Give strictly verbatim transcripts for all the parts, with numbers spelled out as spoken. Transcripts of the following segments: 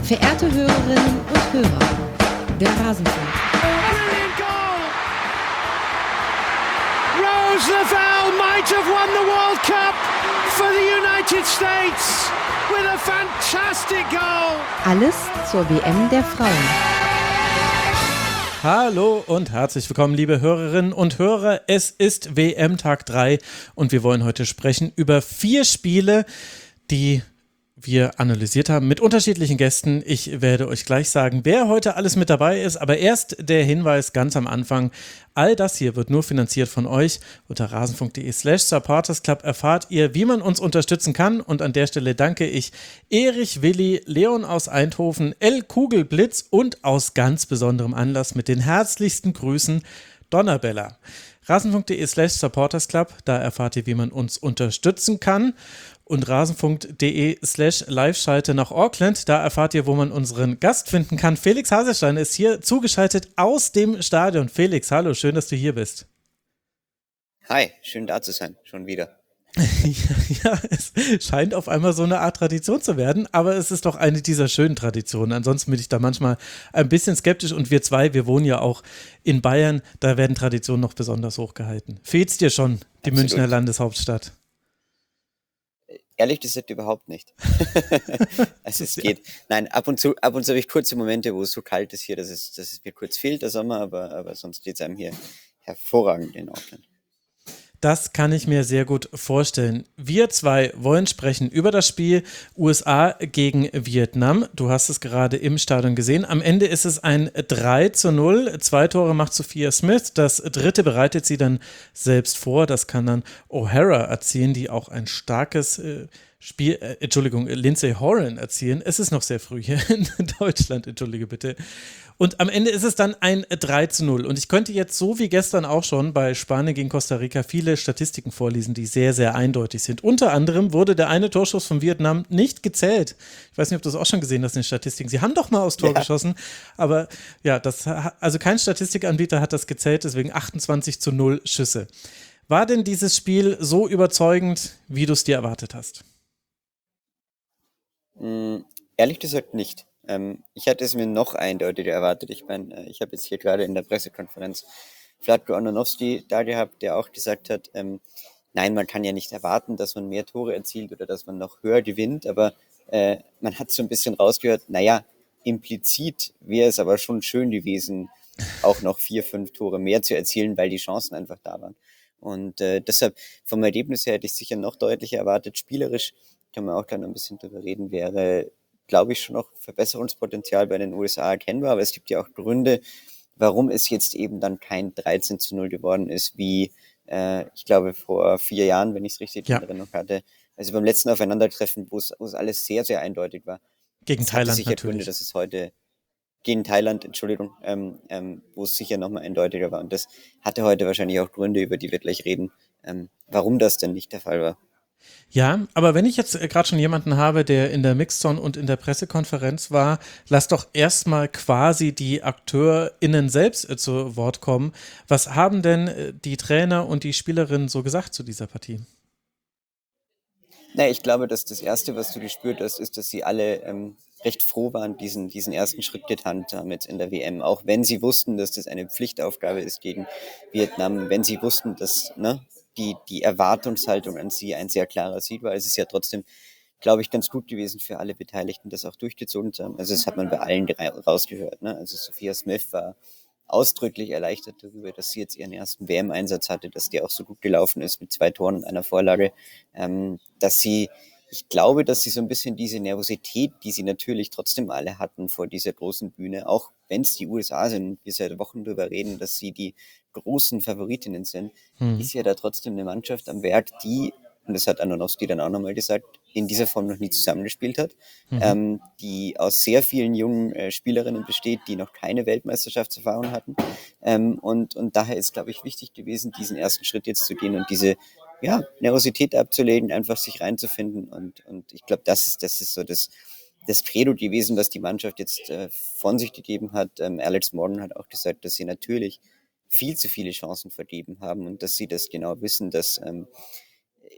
Verehrte Hörerinnen und Hörer, der Rasenfunk. Brilliant goal! Rose Lavelle might have won the World Cup for the United States with a fantastic goal! Alles zur W M der Frauen. Hallo und herzlich willkommen, liebe Hörerinnen und Hörer. Es ist W M-Tag drei und wir wollen heute sprechen über vier Spiele, die wir analysiert haben mit unterschiedlichen Gästen. Ich werde euch gleich sagen, wer heute alles mit dabei ist, aber erst der Hinweis ganz am Anfang. All das hier wird nur finanziert von euch. Unter rasenfunk.de slash supportersclub erfahrt ihr, wie man uns unterstützen kann, und an der Stelle danke ich Erich, Willi, Leon aus Eindhoven, L. Kugelblitz und aus ganz besonderem Anlass mit den herzlichsten Grüßen Donnerbella. rasenfunk.de slash supportersclub, da erfahrt ihr, wie man uns unterstützen kann. Und rasenfunk.de slash Live-Schalte nach Auckland, da erfahrt ihr, wo man unseren Gast finden kann. Felix Haselstein ist hier zugeschaltet aus dem Stadion. Felix, hallo, schön, dass du hier bist. Hi, schön da zu sein, schon wieder. Ja, es scheint auf einmal so eine Art Tradition zu werden, aber es ist doch eine dieser schönen Traditionen. Ansonsten bin ich da manchmal ein bisschen skeptisch, und wir zwei, wir wohnen ja auch in Bayern, da werden Traditionen noch besonders hochgehalten. Fehlt's dir schon, die Absolut. Münchner Landeshauptstadt? Ehrlich gesagt überhaupt nicht. Also es geht. Nein, ab und zu, ab und zu habe ich kurze Momente, wo es so kalt ist hier, dass es, dass es mir kurz fehlt, der Sommer, aber, aber sonst geht es einem hier hervorragend in Auckland. Das kann ich mir sehr gut vorstellen. Wir zwei wollen sprechen über das Spiel U S A gegen Vietnam. Du hast es gerade im Stadion gesehen. Am Ende ist es ein drei zu null. Zwei Tore macht Sophia Smith. Das dritte bereitet sie dann selbst vor. Das kann dann O'Hara erzielen, die auch ein starkes äh, Spiel, äh, Entschuldigung, Lindsay Horan erzielen. Es ist noch sehr früh hier in Deutschland, entschuldige bitte. Und am Ende ist es dann ein drei zu null. Und ich könnte jetzt, so wie gestern auch schon bei Spanien gegen Costa Rica, viele Statistiken vorlesen, die sehr, sehr eindeutig sind. Unter anderem wurde der eine Torschuss von Vietnam nicht gezählt. Ich weiß nicht, ob du das auch schon gesehen hast in den Statistiken. Sie haben doch mal aufs Tor ja. geschossen, aber ja, das, also kein Statistikanbieter hat das gezählt, deswegen achtundzwanzig zu null Schüsse. War denn dieses Spiel so überzeugend, wie du es dir erwartet hast? Mm, ehrlich gesagt nicht. Ähm, ich hatte es mir noch eindeutiger erwartet. Ich meine, ich habe jetzt hier gerade in der Pressekonferenz Vlatko Andonovski da gehabt, der auch gesagt hat, ähm, nein, man kann ja nicht erwarten, dass man mehr Tore erzielt oder dass man noch höher gewinnt, aber äh, man hat so ein bisschen rausgehört, naja, implizit wäre es aber schon schön gewesen, auch noch vier, fünf Tore mehr zu erzielen, weil die Chancen einfach da waren. Und äh, deshalb, vom Ergebnis her hätte ich sicher noch deutlicher erwartet. Spielerisch, kann man auch gleich noch ein bisschen drüber reden, wäre, glaube ich, schon noch Verbesserungspotenzial bei den U S A erkennbar, aber es gibt ja auch Gründe, warum es jetzt eben dann kein dreizehn zu null geworden ist, wie äh, ich glaube vor vier Jahren, wenn ich es richtig Ja. in Erinnerung hatte, also beim letzten Aufeinandertreffen, wo es wo es alles sehr, sehr eindeutig war. Gegen Es hatte Thailand sicher natürlich. Gründe, dass es heute gegen Thailand, Entschuldigung, ähm, ähm, wo es sicher nochmal eindeutiger war. Und das hatte heute wahrscheinlich auch Gründe, über die wir gleich reden, ähm, warum das denn nicht der Fall war. Ja, aber wenn ich jetzt äh, gerade schon jemanden habe, der in der Mixzone und in der Pressekonferenz war, lass doch erstmal quasi die AkteurInnen selbst äh, zu Wort kommen. Was haben denn äh, die Trainer und die Spielerinnen so gesagt zu dieser Partie? Na, ich glaube, dass das Erste, was du gespürt hast, ist, dass sie alle ähm, recht froh waren, diesen, diesen ersten Schritt getan haben jetzt in der W M. Auch wenn sie wussten, dass das eine Pflichtaufgabe ist gegen Vietnam, wenn sie wussten, dass ne, die, die Erwartungshaltung an sie ein sehr klarer Sieg war. Es ist ja trotzdem, glaube ich, ganz gut gewesen für alle Beteiligten, das auch durchgezogen zu haben. Also das hat man bei allen drei rausgehört. Ne? Also Sophia Smith war ausdrücklich erleichtert darüber, dass sie jetzt ihren ersten W M-Einsatz hatte, dass der auch so gut gelaufen ist mit zwei Toren und einer Vorlage, ähm, dass sie, ich glaube, dass sie so ein bisschen diese Nervosität, die sie natürlich trotzdem alle hatten vor dieser großen Bühne, auch wenn es die U S A sind, wir seit Wochen darüber reden, dass sie die großen Favoritinnen sind, Hm. ist ja da trotzdem eine Mannschaft am Werk, die, und das hat Anonowski dann auch nochmal gesagt, in dieser Form noch nie zusammengespielt hat, Mhm. ähm, die aus sehr vielen jungen äh, Spielerinnen besteht, die noch keine Weltmeisterschaftserfahrung hatten. Ähm, und, und daher ist, glaube ich, wichtig gewesen, diesen ersten Schritt jetzt zu gehen und diese ja, Nervosität abzulegen, einfach sich reinzufinden. Und, und ich glaube, das ist, das ist so das, das Credo gewesen, was die Mannschaft jetzt äh, von sich gegeben hat. Ähm, Alex Morgan hat auch gesagt, dass sie natürlich viel zu viele Chancen vergeben haben und dass sie das genau wissen, dass ähm,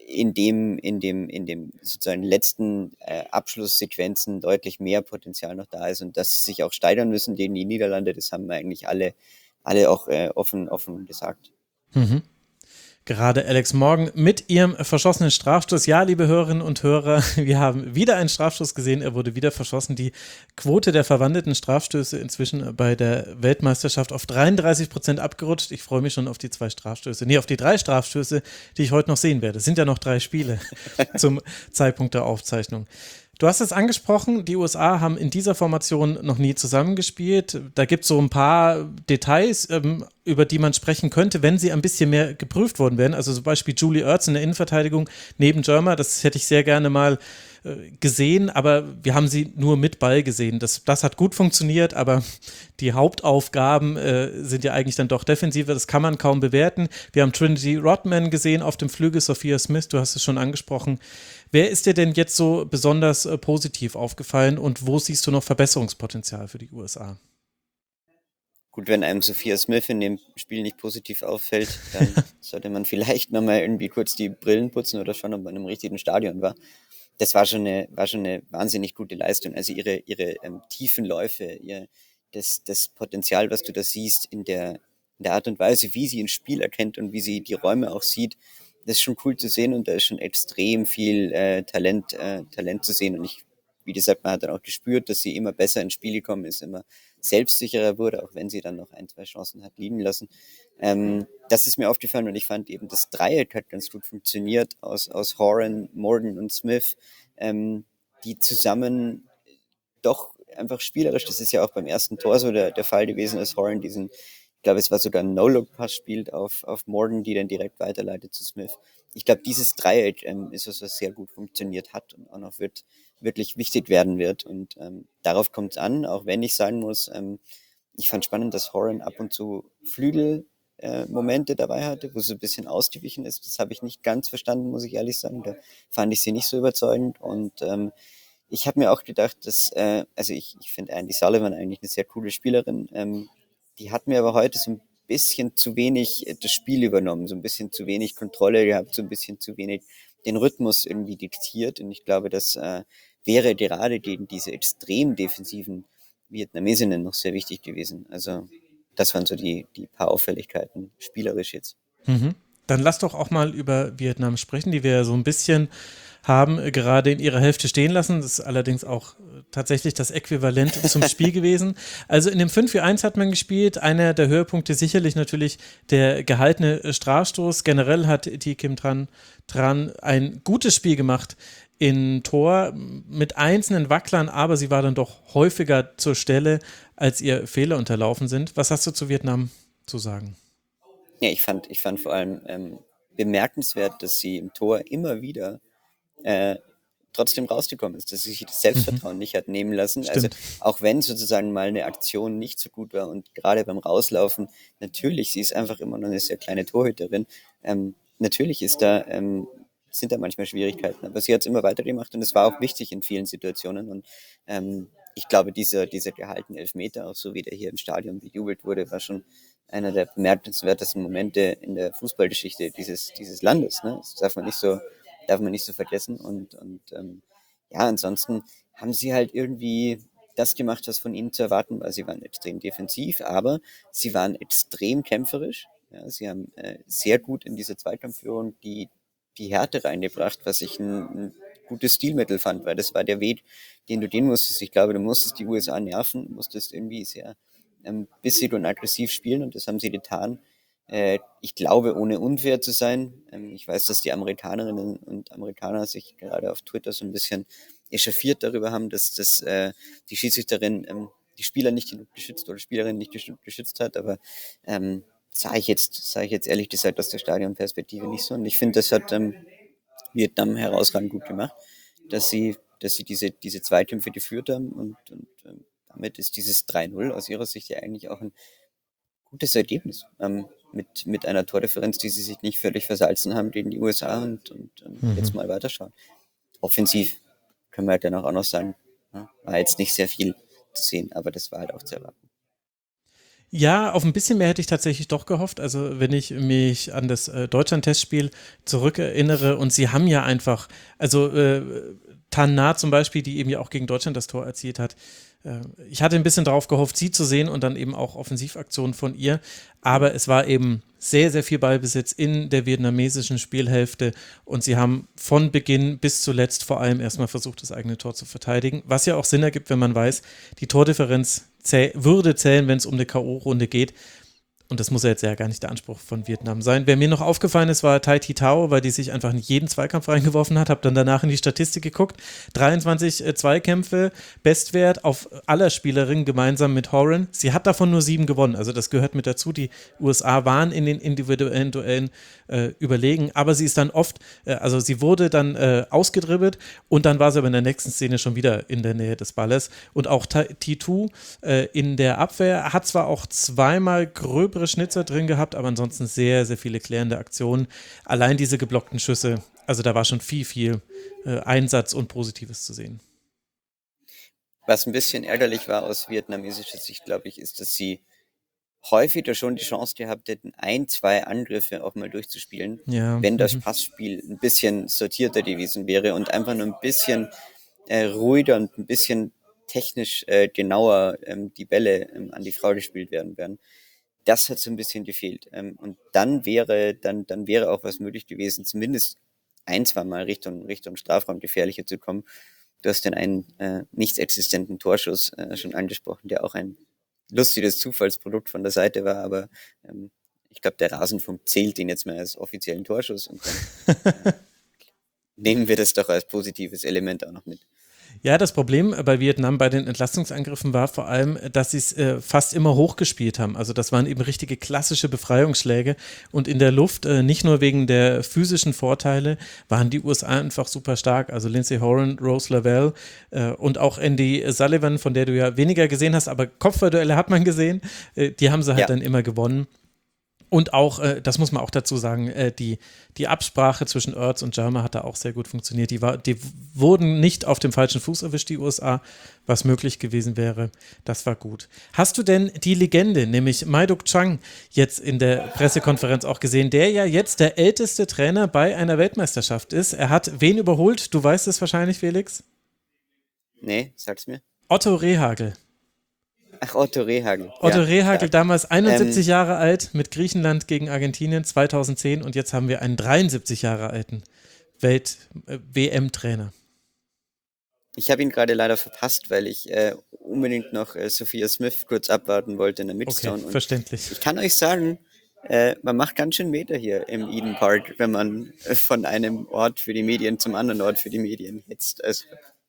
in dem, in dem, in dem sozusagen letzten äh, Abschlusssequenzen deutlich mehr Potenzial noch da ist und dass sie sich auch steigern müssen gegen die Niederlande, das haben wir eigentlich alle, alle auch äh, offen, offen gesagt. Mhm. Gerade Alex Morgan mit ihrem verschossenen Strafstoß. Ja, liebe Hörerinnen und Hörer, wir haben wieder einen Strafstoß gesehen. Er wurde wieder verschossen. Die Quote der verwandelten Strafstöße inzwischen bei der Weltmeisterschaft auf dreiunddreißig Prozent abgerutscht. Ich freue mich schon auf die zwei Strafstöße. Nee, auf die drei Strafstöße, die ich heute noch sehen werde. Es sind ja noch drei Spiele zum Zeitpunkt der Aufzeichnung. Du hast es angesprochen, die U S A haben in dieser Formation noch nie zusammengespielt. Da gibt es so ein paar Details, ähm, über die man sprechen könnte, wenn sie ein bisschen mehr geprüft worden wären. Also zum Beispiel Julie Ertz in der Innenverteidigung neben Germer, das hätte ich sehr gerne mal äh, gesehen, aber wir haben sie nur mit Ball gesehen. Das, das hat gut funktioniert, aber die Hauptaufgaben äh, sind ja eigentlich dann doch defensiver. Das kann man kaum bewerten. Wir haben Trinity Rodman gesehen auf dem Flügel, Sophia Smith, du hast es schon angesprochen. Wer ist dir denn jetzt so besonders äh, positiv aufgefallen und wo siehst du noch Verbesserungspotenzial für die U S A? Gut, wenn einem Sophia Smith in dem Spiel nicht positiv auffällt, dann sollte man vielleicht nochmal irgendwie kurz die Brillen putzen oder schauen, ob man im richtigen Stadion war. Das war schon eine, war schon eine wahnsinnig gute Leistung. Also ihre, ihre ähm, tiefen Läufe, ihr, das, das Potenzial, was du da siehst in der, in der Art und Weise, wie sie ein Spiel erkennt und wie sie die Räume auch sieht, das ist schon cool zu sehen und da ist schon extrem viel äh, Talent, äh, Talent zu sehen. Und ich, wie gesagt, man hat dann auch gespürt, dass sie immer besser ins Spiel gekommen ist, immer selbstsicherer wurde, auch wenn sie dann noch ein, zwei Chancen hat liegen lassen. Ähm, das ist mir aufgefallen und ich fand eben, das Dreieck hat ganz gut funktioniert aus, aus Horan, Morgan und Smith, ähm, die zusammen doch einfach spielerisch, das ist ja auch beim ersten Tor so der, der Fall gewesen, dass Horan diesen, ich glaube, es war sogar ein No-Look-Pass spielt auf, auf Morgan, die dann direkt weiterleitet zu Smith. Ich glaube, dieses Dreieck ähm, ist was, was sehr gut funktioniert hat und auch noch wird, wirklich wichtig werden wird. Und ähm, darauf kommt es an, auch wenn ich sagen muss, ähm, ich fand spannend, dass Horan ab und zu Flügel äh, Momente dabei hatte, wo sie ein bisschen ausgewichen ist. Das habe ich nicht ganz verstanden, muss ich ehrlich sagen. Da fand ich sie nicht so überzeugend. Und ähm, ich habe mir auch gedacht, dass, äh, also ich, ich finde Andy Sullivan eigentlich eine sehr coole Spielerin. Ähm, die hat mir aber heute so ein bisschen zu wenig äh, das Spiel übernommen, so ein bisschen zu wenig Kontrolle gehabt, so ein bisschen zu wenig den Rhythmus irgendwie diktiert. Und ich glaube, das äh, wäre gerade gegen diese extrem defensiven Vietnamesinnen noch sehr wichtig gewesen. Also das waren so die, die paar Auffälligkeiten, spielerisch jetzt. Mhm. Dann lass doch auch mal über Vietnam sprechen, die wir ja so ein bisschen haben äh, gerade in ihrer Hälfte stehen lassen. Das ist allerdings auch äh, tatsächlich das Äquivalent zum Spiel gewesen. Also in dem fünf vier eins hat man gespielt. Einer der Höhepunkte sicherlich natürlich der gehaltene äh, Strafstoß. Generell hat die Kim Tran, Tran ein gutes Spiel gemacht in Tor mit einzelnen Wacklern, aber sie war dann doch häufiger zur Stelle, als ihr Fehler unterlaufen sind. Was hast du zu Vietnam zu sagen? Ja, ich fand, ich fand vor allem ähm, bemerkenswert, dass sie im Tor immer wieder äh, trotzdem rausgekommen ist, dass sie sich das Selbstvertrauen nicht hat nehmen lassen. Stimmt. Also auch wenn sozusagen mal eine Aktion nicht so gut war und gerade beim Rauslaufen, natürlich, sie ist einfach immer noch eine sehr kleine Torhüterin. Ähm, natürlich ist da, ähm, sind da manchmal Schwierigkeiten, aber sie hat es immer weitergemacht und es war auch wichtig in vielen Situationen und ähm, ich glaube, dieser, dieser gehaltene Elfmeter, auch so wie der hier im Stadion bejubelt wurde, war schon einer der bemerkenswertesten Momente in der Fußballgeschichte dieses, dieses Landes. Ne? Das darf man nicht so, darf man nicht so vergessen. Und, und ähm, ja, ansonsten haben sie halt irgendwie das gemacht, was von ihnen zu erwarten war. Sie waren extrem defensiv, aber sie waren extrem kämpferisch. Ja, sie haben äh, sehr gut in diese Zweikampfführung die, die Härte reingebracht, was ich ein, ein gutes Stilmittel fand, weil das war der Weg, den du gehen musstest. Ich glaube, du musstest die U S A nerven, du musstest irgendwie sehr ähm, bissig und aggressiv spielen und das haben sie getan. Äh, ich glaube, ohne unfair zu sein. Ähm, ich weiß, dass die Amerikanerinnen und Amerikaner sich gerade auf Twitter so ein bisschen echauffiert darüber haben, dass, dass äh, die Schiedsrichterin ähm, die Spieler nicht genug geschützt oder Spielerin nicht geschützt hat, aber ähm, sage ich jetzt, sage ich jetzt ehrlich gesagt aus der Stadionperspektive nicht so. Und ich finde, das hat ähm, Vietnam herausragend gut gemacht, dass sie, dass sie diese, diese Zweikämpfe geführt haben und, und ähm, damit ist dieses drei null aus ihrer Sicht ja eigentlich auch ein gutes Ergebnis. Ähm, mit, mit einer Tordifferenz, die sie sich nicht völlig versalzen haben gegen die U S A und, und ähm, Mhm. jetzt mal weiterschauen. Offensiv können wir halt dann auch noch sagen, ja, war jetzt nicht sehr viel zu sehen, aber das war halt auch zu erwarten. Ja, auf ein bisschen mehr hätte ich tatsächlich doch gehofft. Also wenn ich mich an das äh, Deutschland-Testspiel zurückerinnere und sie haben ja einfach, also äh, Tan Na zum Beispiel, die eben ja auch gegen Deutschland das Tor erzielt hat. Äh, ich hatte ein bisschen darauf gehofft, sie zu sehen und dann eben auch Offensivaktionen von ihr. Aber es war eben sehr, sehr viel Ballbesitz in der vietnamesischen Spielhälfte und sie haben von Beginn bis zuletzt vor allem erstmal versucht, das eigene Tor zu verteidigen, was ja auch Sinn ergibt, wenn man weiß, die Tordifferenz zäh- würde zählen, wenn es um eine K O-Runde geht. Und das muss ja jetzt ja gar nicht der Anspruch von Vietnam sein. Wer mir noch aufgefallen ist, war Tai Thi Tao, weil die sich einfach in jeden Zweikampf reingeworfen hat. Habe dann danach in die Statistik geguckt. dreiundzwanzig äh, Zweikämpfe, Bestwert auf aller Spielerinnen gemeinsam mit Horan. Sie hat davon nur sieben gewonnen. Also das gehört mit dazu. Die U S A waren in den individuellen Duellen äh, überlegen. Aber sie ist dann oft, äh, also sie wurde dann äh, ausgedribbelt und dann war sie aber in der nächsten Szene schon wieder in der Nähe des Balles. Und auch Thi Tu äh, in der Abwehr hat zwar auch zweimal gröbere Schnitzer drin gehabt, aber ansonsten sehr, sehr viele klärende Aktionen. Allein diese geblockten Schüsse, also da war schon viel, viel äh, Einsatz und Positives zu sehen. Was ein bisschen ärgerlich war aus vietnamesischer Sicht, glaube ich, ist, dass sie häufiger schon die Chance gehabt hätten, ein, zwei Angriffe auch mal durchzuspielen, Ja, wenn das mhm. Passspiel ein bisschen sortierter gewesen wäre und einfach nur ein bisschen äh, ruhiger und ein bisschen technisch äh, genauer ähm, die Bälle ähm, an die Frau gespielt werden wären. Das hat so ein bisschen gefehlt. Ähm, und dann wäre, dann, dann wäre auch was möglich gewesen, zumindest ein, zwei Mal Richtung, Richtung Strafraum gefährlicher zu kommen. Du hast den einen äh, nicht existenten Torschuss äh, schon angesprochen, der auch ein lustiges Zufallsprodukt von der Seite war, aber ähm, ich glaube, der Rasenfunk zählt ihn jetzt mal als offiziellen Torschuss und dann äh, nehmen wir das doch als positives Element auch noch mit. Ja, das Problem bei Vietnam bei den Entlastungsangriffen war vor allem, dass sie es äh, fast immer hochgespielt haben. Also das waren eben richtige klassische Befreiungsschläge und in der Luft, äh, nicht nur wegen der physischen Vorteile, waren die U S A einfach super stark. Also Lindsey Horan, Rose Lavelle äh, und auch Andy Sullivan, von der du ja weniger gesehen hast, aber Kopfballduelle hat man gesehen, äh, die haben sie halt Ja. dann immer gewonnen. Und auch, äh, das muss man auch dazu sagen, äh, die, die Absprache zwischen Ertz und Jarma hat da auch sehr gut funktioniert. Die, war, die wurden nicht auf dem falschen Fuß erwischt, die U S A, was möglich gewesen wäre. Das war gut. Hast du denn die Legende, nämlich Maiduk Chang, jetzt in der Pressekonferenz auch gesehen, der ja jetzt der älteste Trainer bei einer Weltmeisterschaft ist? Er hat wen überholt? Du weißt es wahrscheinlich, Felix? Nee, sag's mir. Otto Rehhagel. Ach, Otto Rehhagel. Otto ja, Rehhagel, stark. damals einundsiebzig Ähm, Jahre alt, mit Griechenland gegen Argentinien zweitausendzehn und jetzt haben wir einen dreiundsiebzig Jahre alten Welt-W M-Trainer. Ich habe ihn gerade leider verpasst, weil ich äh, unbedingt noch äh, Sophia Smith kurz abwarten wollte in der Okay, Midstone. Und verständlich. ich kann euch sagen, äh, man macht ganz schön Meter hier im Eden Park, wenn man äh, von einem Ort für die Medien zum anderen Ort für die Medien hetzt. Also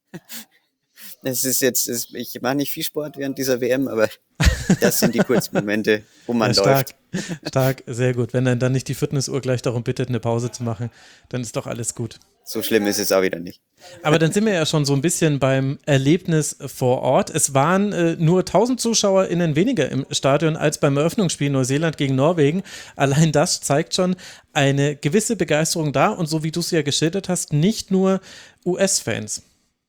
das ist jetzt, das, ich mache nicht viel Sport während dieser W M, aber das sind die kurzen Momente, wo man Ja, stark, läuft. stark, sehr gut. Wenn dann, dann nicht die Fitnessuhr gleich darum bittet, eine Pause zu machen, dann ist doch alles gut. So schlimm ist es auch wieder nicht. Aber dann sind wir ja schon so ein bisschen beim Erlebnis vor Ort. Es waren äh, nur tausend ZuschauerInnen weniger im Stadion als beim Eröffnungsspiel Neuseeland gegen Norwegen. Allein das zeigt schon eine gewisse Begeisterung da und so wie du es ja geschildert hast, nicht nur U S-Fans.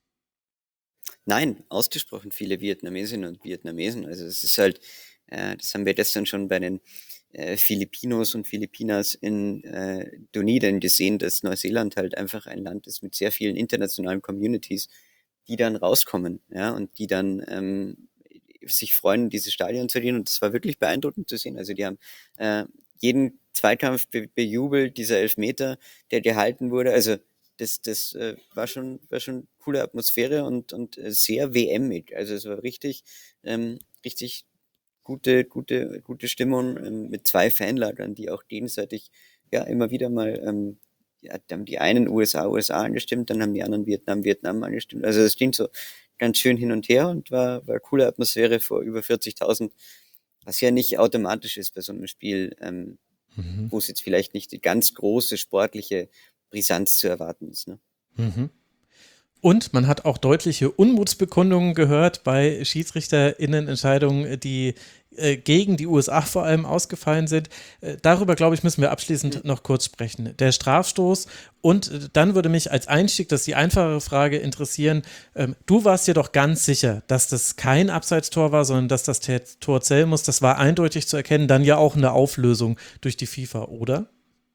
Nein, ausgesprochen viele Vietnamesinnen und Vietnamesen. Also es ist halt, äh, das haben wir gestern schon bei den äh, Filipinos und Filipinas in äh, Dunedin gesehen, dass Neuseeland halt einfach ein Land ist mit sehr vielen internationalen Communities, die dann rauskommen, ja, und die dann ähm, sich freuen, dieses Stadion zu gehen. Und das war wirklich beeindruckend zu sehen. Also die haben äh, jeden Zweikampf be bejubelt, dieser Elfmeter, der gehalten wurde. Also das, das äh, war schon, war schon coole Atmosphäre und, und äh, sehr W M-ig. Also es war richtig, ähm, richtig gute, gute, gute Stimmung ähm, mit zwei Fanlagern, die auch gegenseitig ja immer wieder mal, ähm, ja, da haben die einen U S A, U S A angestimmt, dann haben die anderen Vietnam, Vietnam angestimmt. Also es ging so ganz schön hin und her und war, war coole Atmosphäre vor über vierzigtausend, was ja nicht automatisch ist bei so einem Spiel, ähm, Mhm. wo es jetzt vielleicht nicht die ganz große sportliche Brisanz zu erwarten ist. Ne? Mhm. Und man hat auch deutliche Unmutsbekundungen gehört bei SchiedsrichterInnen-Entscheidungen, die äh, gegen die U S A vor allem ausgefallen sind. Äh, darüber, glaube ich, müssen wir abschließend noch kurz sprechen. Der Strafstoß und äh, dann würde mich als Einstieg, das ist die einfachere Frage, interessieren, ähm, du warst dir doch ganz sicher, dass das kein Abseitstor war, sondern dass das Tor zählen muss. Das war eindeutig zu erkennen, dann ja auch eine Auflösung durch die FIFA, oder?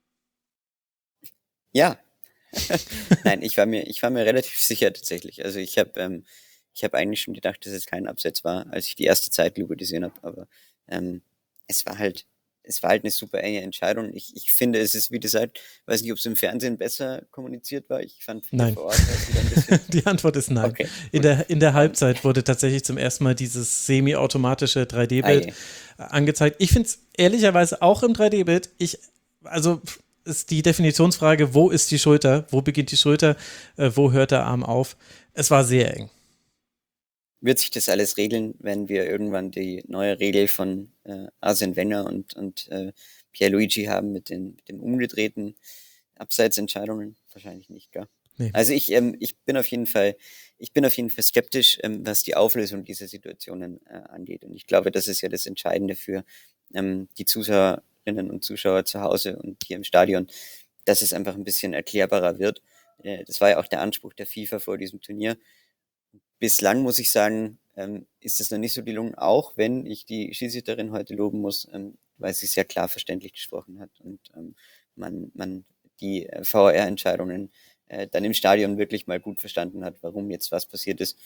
Ja. Nein, ich war mir, ich war mir relativ sicher tatsächlich. Also ich habe ähm, ich habe eigentlich schon gedacht, dass es kein Abseits war, als ich die erste Zeitlupe gesehen habe. Aber ähm, es war halt, es war halt eine super enge Entscheidung. Ich, ich finde, es ist, wie gesagt, weiß nicht, ob es im Fernsehen besser kommuniziert war. Ich fand Nein. vor Ort war es wieder ein bisschen. Die Antwort ist nein. Okay, in, der, in der Halbzeit wurde tatsächlich zum ersten Mal dieses semi-automatische drei D-Bild Ei. angezeigt. Ich finde es ehrlicherweise auch im drei D-Bild, ich, also ist die Definitionsfrage, wo ist die Schulter, wo beginnt die Schulter, äh, wo hört der Arm auf? Es war sehr eng. Wird sich das alles regeln, wenn wir irgendwann die neue Regel von äh, Arsene Wenger und, und äh, Pierluigi haben mit den, mit den umgedrehten Abseitsentscheidungen? Wahrscheinlich nicht, gell? Nee. Also ich, ähm, ich bin auf jeden Fall, ich bin auf jeden Fall skeptisch, ähm, was die Auflösung dieser Situationen äh, angeht. Und ich glaube, das ist ja das Entscheidende für ähm, die Zuschauerinnen und Zuschauer zu Hause und hier im Stadion, dass es einfach ein bisschen erklärbarer wird. Äh, das war ja auch der Anspruch der FIFA vor diesem Turnier. Bislang muss ich sagen, ähm, ist das noch nicht so gelungen, auch wenn ich die Schiedsrichterin heute loben muss, ähm, weil sie sehr klar verständlich gesprochen hat und ähm, man, man die äh, V A R-Entscheidungen äh, dann im Stadion wirklich mal gut verstanden hat, warum jetzt was passiert ist.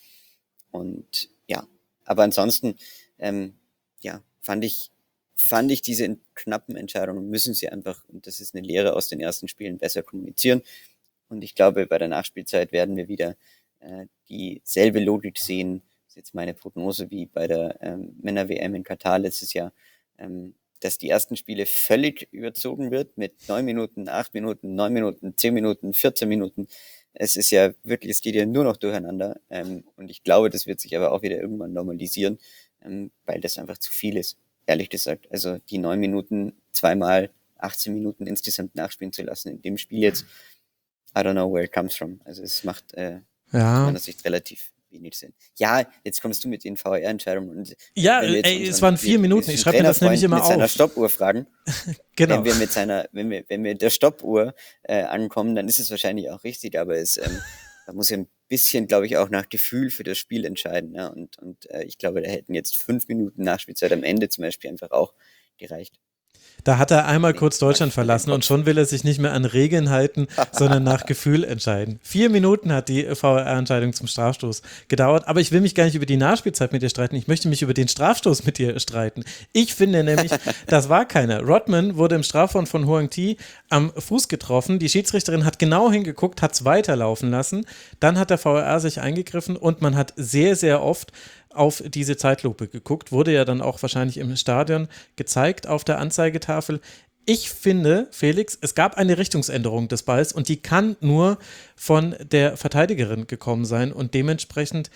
Und ja, aber ansonsten, ähm, ja, fand ich, fand ich diese knappen Entscheidungen müssen sie einfach, und das ist eine Lehre aus den ersten Spielen, besser kommunizieren. Und ich glaube, bei der Nachspielzeit werden wir wieder äh, dieselbe Logik sehen. Das ist jetzt meine Prognose wie bei der ähm, Männer-W M in Katar letztes Jahr, ähm, dass die ersten Spiele völlig überzogen wird mit neun Minuten, acht Minuten, neun Minuten, zehn Minuten, vierzehn Minuten. Es ist ja wirklich, es geht ja nur noch durcheinander. Ähm, und ich glaube, das wird sich aber auch wieder irgendwann normalisieren, ähm, weil das einfach zu viel ist, ehrlich gesagt. Also die neun Minuten zweimal achtzehn Minuten insgesamt nachspielen zu lassen in dem Spiel jetzt, I don't know where it comes from. Also es macht äh, Ja. aus meiner Sicht relativ wenig Sinn. Ja, jetzt kommst du mit den V A R-Entscheidungen. Und Ja, wenn wir jetzt ey, unseren- es waren vier wir- Minuten. wir Ich den schreibe mir das nämlich Trainerfreund immer mit seiner auf. Stoppuhr fragen, Genau. wenn wir mit seiner, wenn wir, wenn wir mit der Stoppuhr äh, ankommen, dann ist es wahrscheinlich auch richtig, aber es ähm, man muss ja ein bisschen, glaube ich, auch nach Gefühl für das Spiel entscheiden. Ja? Und, und äh, ich glaube, da hätten jetzt fünf Minuten Nachspielzeit am Ende zum Beispiel einfach auch gereicht. Da hat er einmal Nee, kurz Deutschland Quatsch, mit verlassen dem und schon will er sich nicht mehr an Regeln halten, sondern nach Gefühl entscheiden. Vier Minuten hat die V A R-Entscheidung zum Strafstoß gedauert, aber ich will mich gar nicht über die Nachspielzeit mit dir streiten, ich möchte mich über den Strafstoß mit dir streiten. Ich finde nämlich, das war keiner. Rodman wurde im Strafraum von Hoang Thi am Fuß getroffen, die Schiedsrichterin hat genau hingeguckt, hat es weiterlaufen lassen, dann hat der V A R sich eingegriffen und man hat sehr, sehr oft auf diese Zeitlupe geguckt, wurde ja dann auch wahrscheinlich im Stadion gezeigt auf der Anzeigetafel. Ich finde, Felix, es gab eine Richtungsänderung des Balls und die kann nur von der Verteidigerin gekommen sein und dementsprechend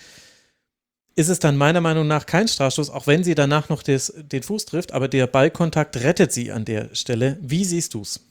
ist es dann meiner Meinung nach kein Strafstoß, auch wenn sie danach noch des, den Fuß trifft, aber der Ballkontakt rettet sie an der Stelle. Wie siehst du es?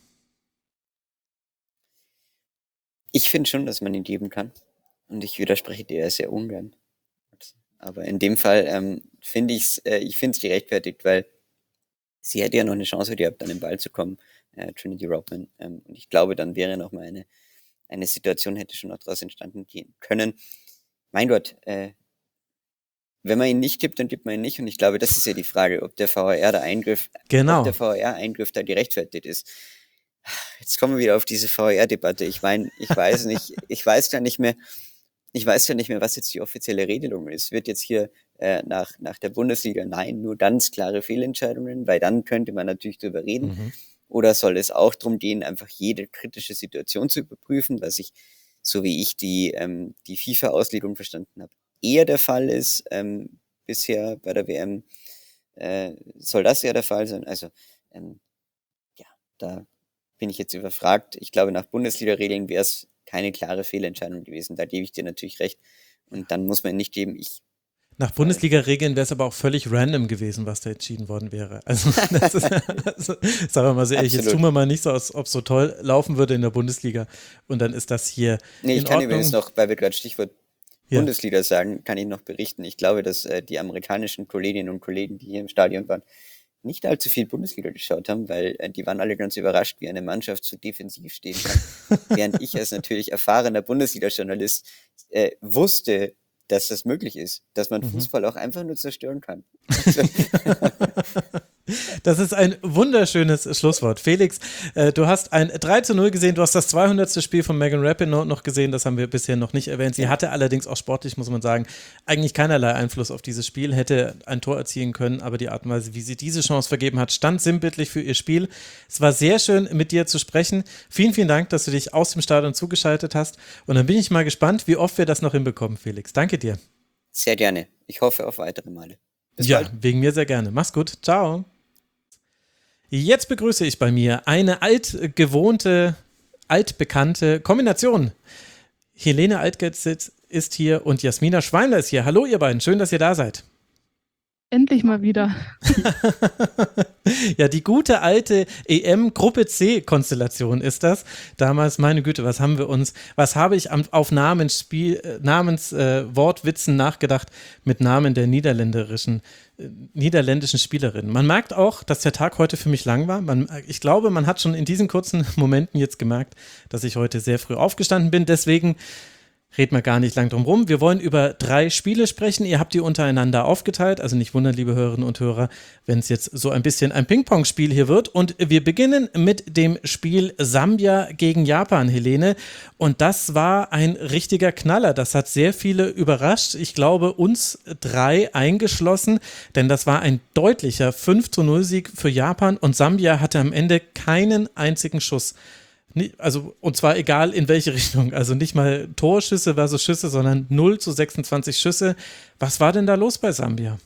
Ich finde schon, dass man ihn geben kann. Und ich widerspreche dir sehr ungern. Aber in dem Fall ähm, finde ich's, äh, ich finde es gerechtfertigt, weil sie hätte ja noch eine Chance gehabt, an den Ball zu kommen, äh, Trinity Rodman. Ähm, und ich glaube, dann wäre noch mal eine, eine Situation, hätte schon noch daraus entstanden gehen können. Mein Gott, äh, wenn man ihn nicht gibt, dann gibt man ihn nicht. Und ich glaube, das ist ja die Frage, ob der V A R der Eingriff, Genau. ob der V A R-Eingriff da gerechtfertigt ist. Jetzt kommen wir wieder auf diese V A R-Debatte. Ich meine, ich weiß nicht, ich weiß gar nicht mehr, ich weiß ja nicht mehr, was jetzt die offizielle Regelung ist. Wird jetzt hier äh, nach, nach der Bundesliga, nein, nur ganz klare Fehlentscheidungen, weil dann könnte man natürlich drüber reden. Mhm. Oder soll es auch darum gehen, einfach jede kritische Situation zu überprüfen, was ich, so wie ich die, ähm, die FIFA-Auslegung verstanden habe, eher der Fall ist ähm, bisher bei der W M. Äh, soll das ja der Fall sein? Also, ähm, ja, da bin ich jetzt überfragt. Ich glaube, nach Bundesliga-Regeln wäre es keine klare Fehlentscheidung gewesen. Da gebe ich dir natürlich recht. Und dann muss man nicht geben, ich Nach Bundesliga-Regeln wäre es aber auch völlig random gewesen, was da entschieden worden wäre. Also, das ist, also sagen wir mal so ehrlich, jetzt tun wir mal nicht so, als ob es so toll laufen würde in der Bundesliga und dann ist das hier Nee, ich in kann Ordnung. übrigens noch, weil wir gerade Stichwort Ja. Bundesliga sagen, kann ich noch berichten. Ich glaube, dass äh, die amerikanischen Kolleginnen und Kollegen, die hier im Stadion waren, nicht allzu viel Bundesliga geschaut haben, weil äh, die waren alle ganz überrascht, wie eine Mannschaft so defensiv stehen kann. Während ich als natürlich erfahrener Bundesliga-Journalist äh, wusste, dass das möglich ist, dass man Fußball auch einfach nur zerstören kann. Also, Das ist ein wunderschönes Schlusswort. Felix, äh, du hast ein drei zu null gesehen, du hast das zweihundertste Spiel von Megan Rapinoe noch gesehen, das haben wir bisher noch nicht erwähnt. Sie hatte allerdings auch sportlich, muss man sagen, eigentlich keinerlei Einfluss auf dieses Spiel, hätte ein Tor erzielen können, aber die Art und Weise, wie sie diese Chance vergeben hat, stand sinnbildlich für ihr Spiel. Es war sehr schön, mit dir zu sprechen. Vielen, vielen Dank, dass du dich aus dem Stadion zugeschaltet hast und dann bin ich mal gespannt, wie oft wir das noch hinbekommen, Felix. Danke dir. sehr gerne. Ich hoffe auf weitere Male. Bis Ja, bald. wegen mir sehr gerne. Mach's gut. Ciao. Jetzt begrüße ich bei mir eine altgewohnte, altbekannte Kombination. Helene Altgeld ist hier und Jasmina Schweinler ist hier. Hallo ihr beiden, schön, dass ihr da seid. Endlich mal wieder. Ja, die gute alte E M-Gruppe C-Konstellation ist das. Damals, meine Güte, was haben wir uns, was habe ich am, auf Namensspiel, äh, Namens, äh, Wortwitzen nachgedacht mit Namen der niederländischen, äh, niederländischen Spielerinnen. Man merkt auch, dass der Tag heute für mich lang war. Man, ich glaube, man hat schon in diesen kurzen Momenten jetzt gemerkt, dass ich heute sehr früh aufgestanden bin. Deswegen reden wir gar nicht lang drum rum. Wir wollen über drei Spiele sprechen. Ihr habt die untereinander aufgeteilt. Also nicht wundern, liebe Hörerinnen und Hörer, wenn es jetzt so ein bisschen ein Ping-Pong-Spiel hier wird. Und wir beginnen mit dem Spiel Sambia gegen Japan, Helene. Und das war ein richtiger Knaller. Das hat sehr viele überrascht. Ich glaube, uns drei eingeschlossen. Denn das war ein deutlicher fünf zu null Sieg für Japan. Und Sambia hatte am Ende keinen einzigen Schuss. Also, und zwar egal in welche Richtung. Also nicht mal Torschüsse versus Schüsse, sondern null zu sechsundzwanzig Schüsse. Was war denn da los bei Sambia?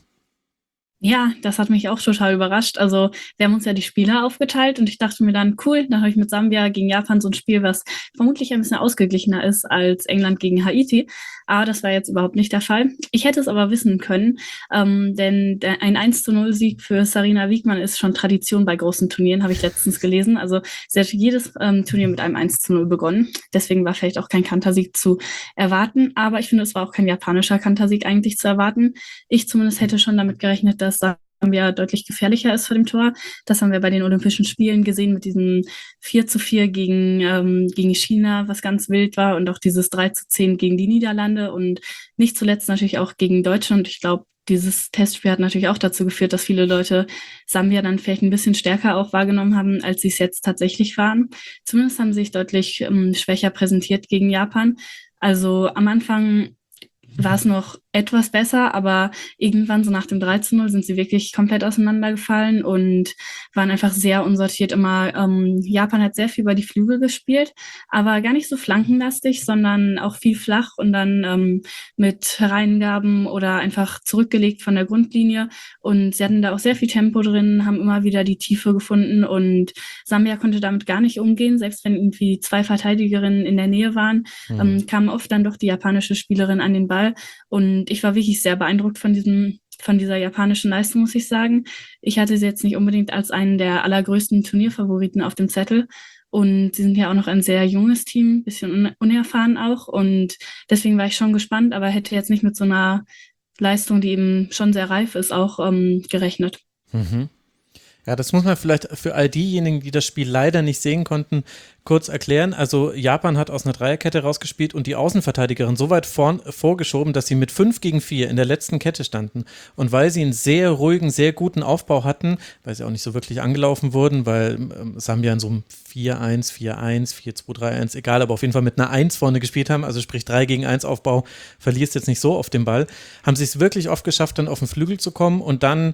Ja, das hat mich auch total überrascht. Also wir haben uns ja die Spieler aufgeteilt und ich dachte mir dann, cool, dann habe ich mit Sambia gegen Japan so ein Spiel, was vermutlich ein bisschen ausgeglichener ist als England gegen Haiti. Aber das war jetzt überhaupt nicht der Fall. Ich hätte es aber wissen können, ähm, denn der, ein eins zu null Sieg für Sarina Wiegmann ist schon Tradition bei großen Turnieren, habe ich letztens gelesen. Also sie hat jedes ähm, Turnier mit einem eins zu null begonnen. Deswegen war vielleicht auch kein Kantersieg zu erwarten. Aber ich finde, es war auch kein japanischer Kantersieg eigentlich zu erwarten. Ich zumindest hätte schon damit gerechnet, dass Sambia deutlich gefährlicher ist vor dem Tor. Das haben wir bei den Olympischen Spielen gesehen mit diesem vier zu vier gegen, ähm, gegen China, was ganz wild war, und auch dieses drei zu zehn gegen die Niederlande und nicht zuletzt natürlich auch gegen Deutschland. Ich glaube, dieses Testspiel hat natürlich auch dazu geführt, dass viele Leute Sambia dann vielleicht ein bisschen stärker auch wahrgenommen haben, als sie es jetzt tatsächlich waren. Zumindest haben sie sich deutlich ähm, schwächer präsentiert gegen Japan. Also am Anfang war es noch etwas besser, aber irgendwann so nach dem drei zu null sind sie wirklich komplett auseinandergefallen und waren einfach sehr unsortiert immer. Ähm, Japan hat sehr viel über die Flügel gespielt, aber gar nicht so flankenlastig, sondern auch viel flach und dann ähm, mit Reingaben oder einfach zurückgelegt von der Grundlinie. Und sie hatten da auch sehr viel Tempo drin, haben immer wieder die Tiefe gefunden und Sambia konnte damit gar nicht umgehen, selbst wenn irgendwie zwei Verteidigerinnen in der Nähe waren, mhm. ähm, kam oft dann doch die japanische Spielerin an den Ball. Und ich war wirklich sehr beeindruckt von diesem, von dieser japanischen Leistung, muss ich sagen. Ich hatte sie jetzt nicht unbedingt als einen der allergrößten Turnierfavoriten auf dem Zettel. Und sie sind ja auch noch ein sehr junges Team, bisschen unerfahren auch. Und deswegen war ich schon gespannt, aber hätte jetzt nicht mit so einer Leistung, die eben schon sehr reif ist, auch ähm, gerechnet. Mhm. Ja, das muss man vielleicht für all diejenigen, die das Spiel leider nicht sehen konnten, kurz erklären. Also Japan hat aus einer Dreierkette rausgespielt und die Außenverteidigerin so weit vorn vorgeschoben, dass sie mit fünf gegen vier in der letzten Kette standen. Und weil sie einen sehr ruhigen, sehr guten Aufbau hatten, weil sie auch nicht so wirklich angelaufen wurden, weil ähm, Sambia in so einem vier eins, vier eins, vier zwei, drei eins, egal, aber auf jeden Fall mit einer eins vorne gespielt haben, also sprich drei gegen eins Aufbau, verlierst jetzt nicht so auf den Ball, haben sie es wirklich oft geschafft, dann auf den Flügel zu kommen und dann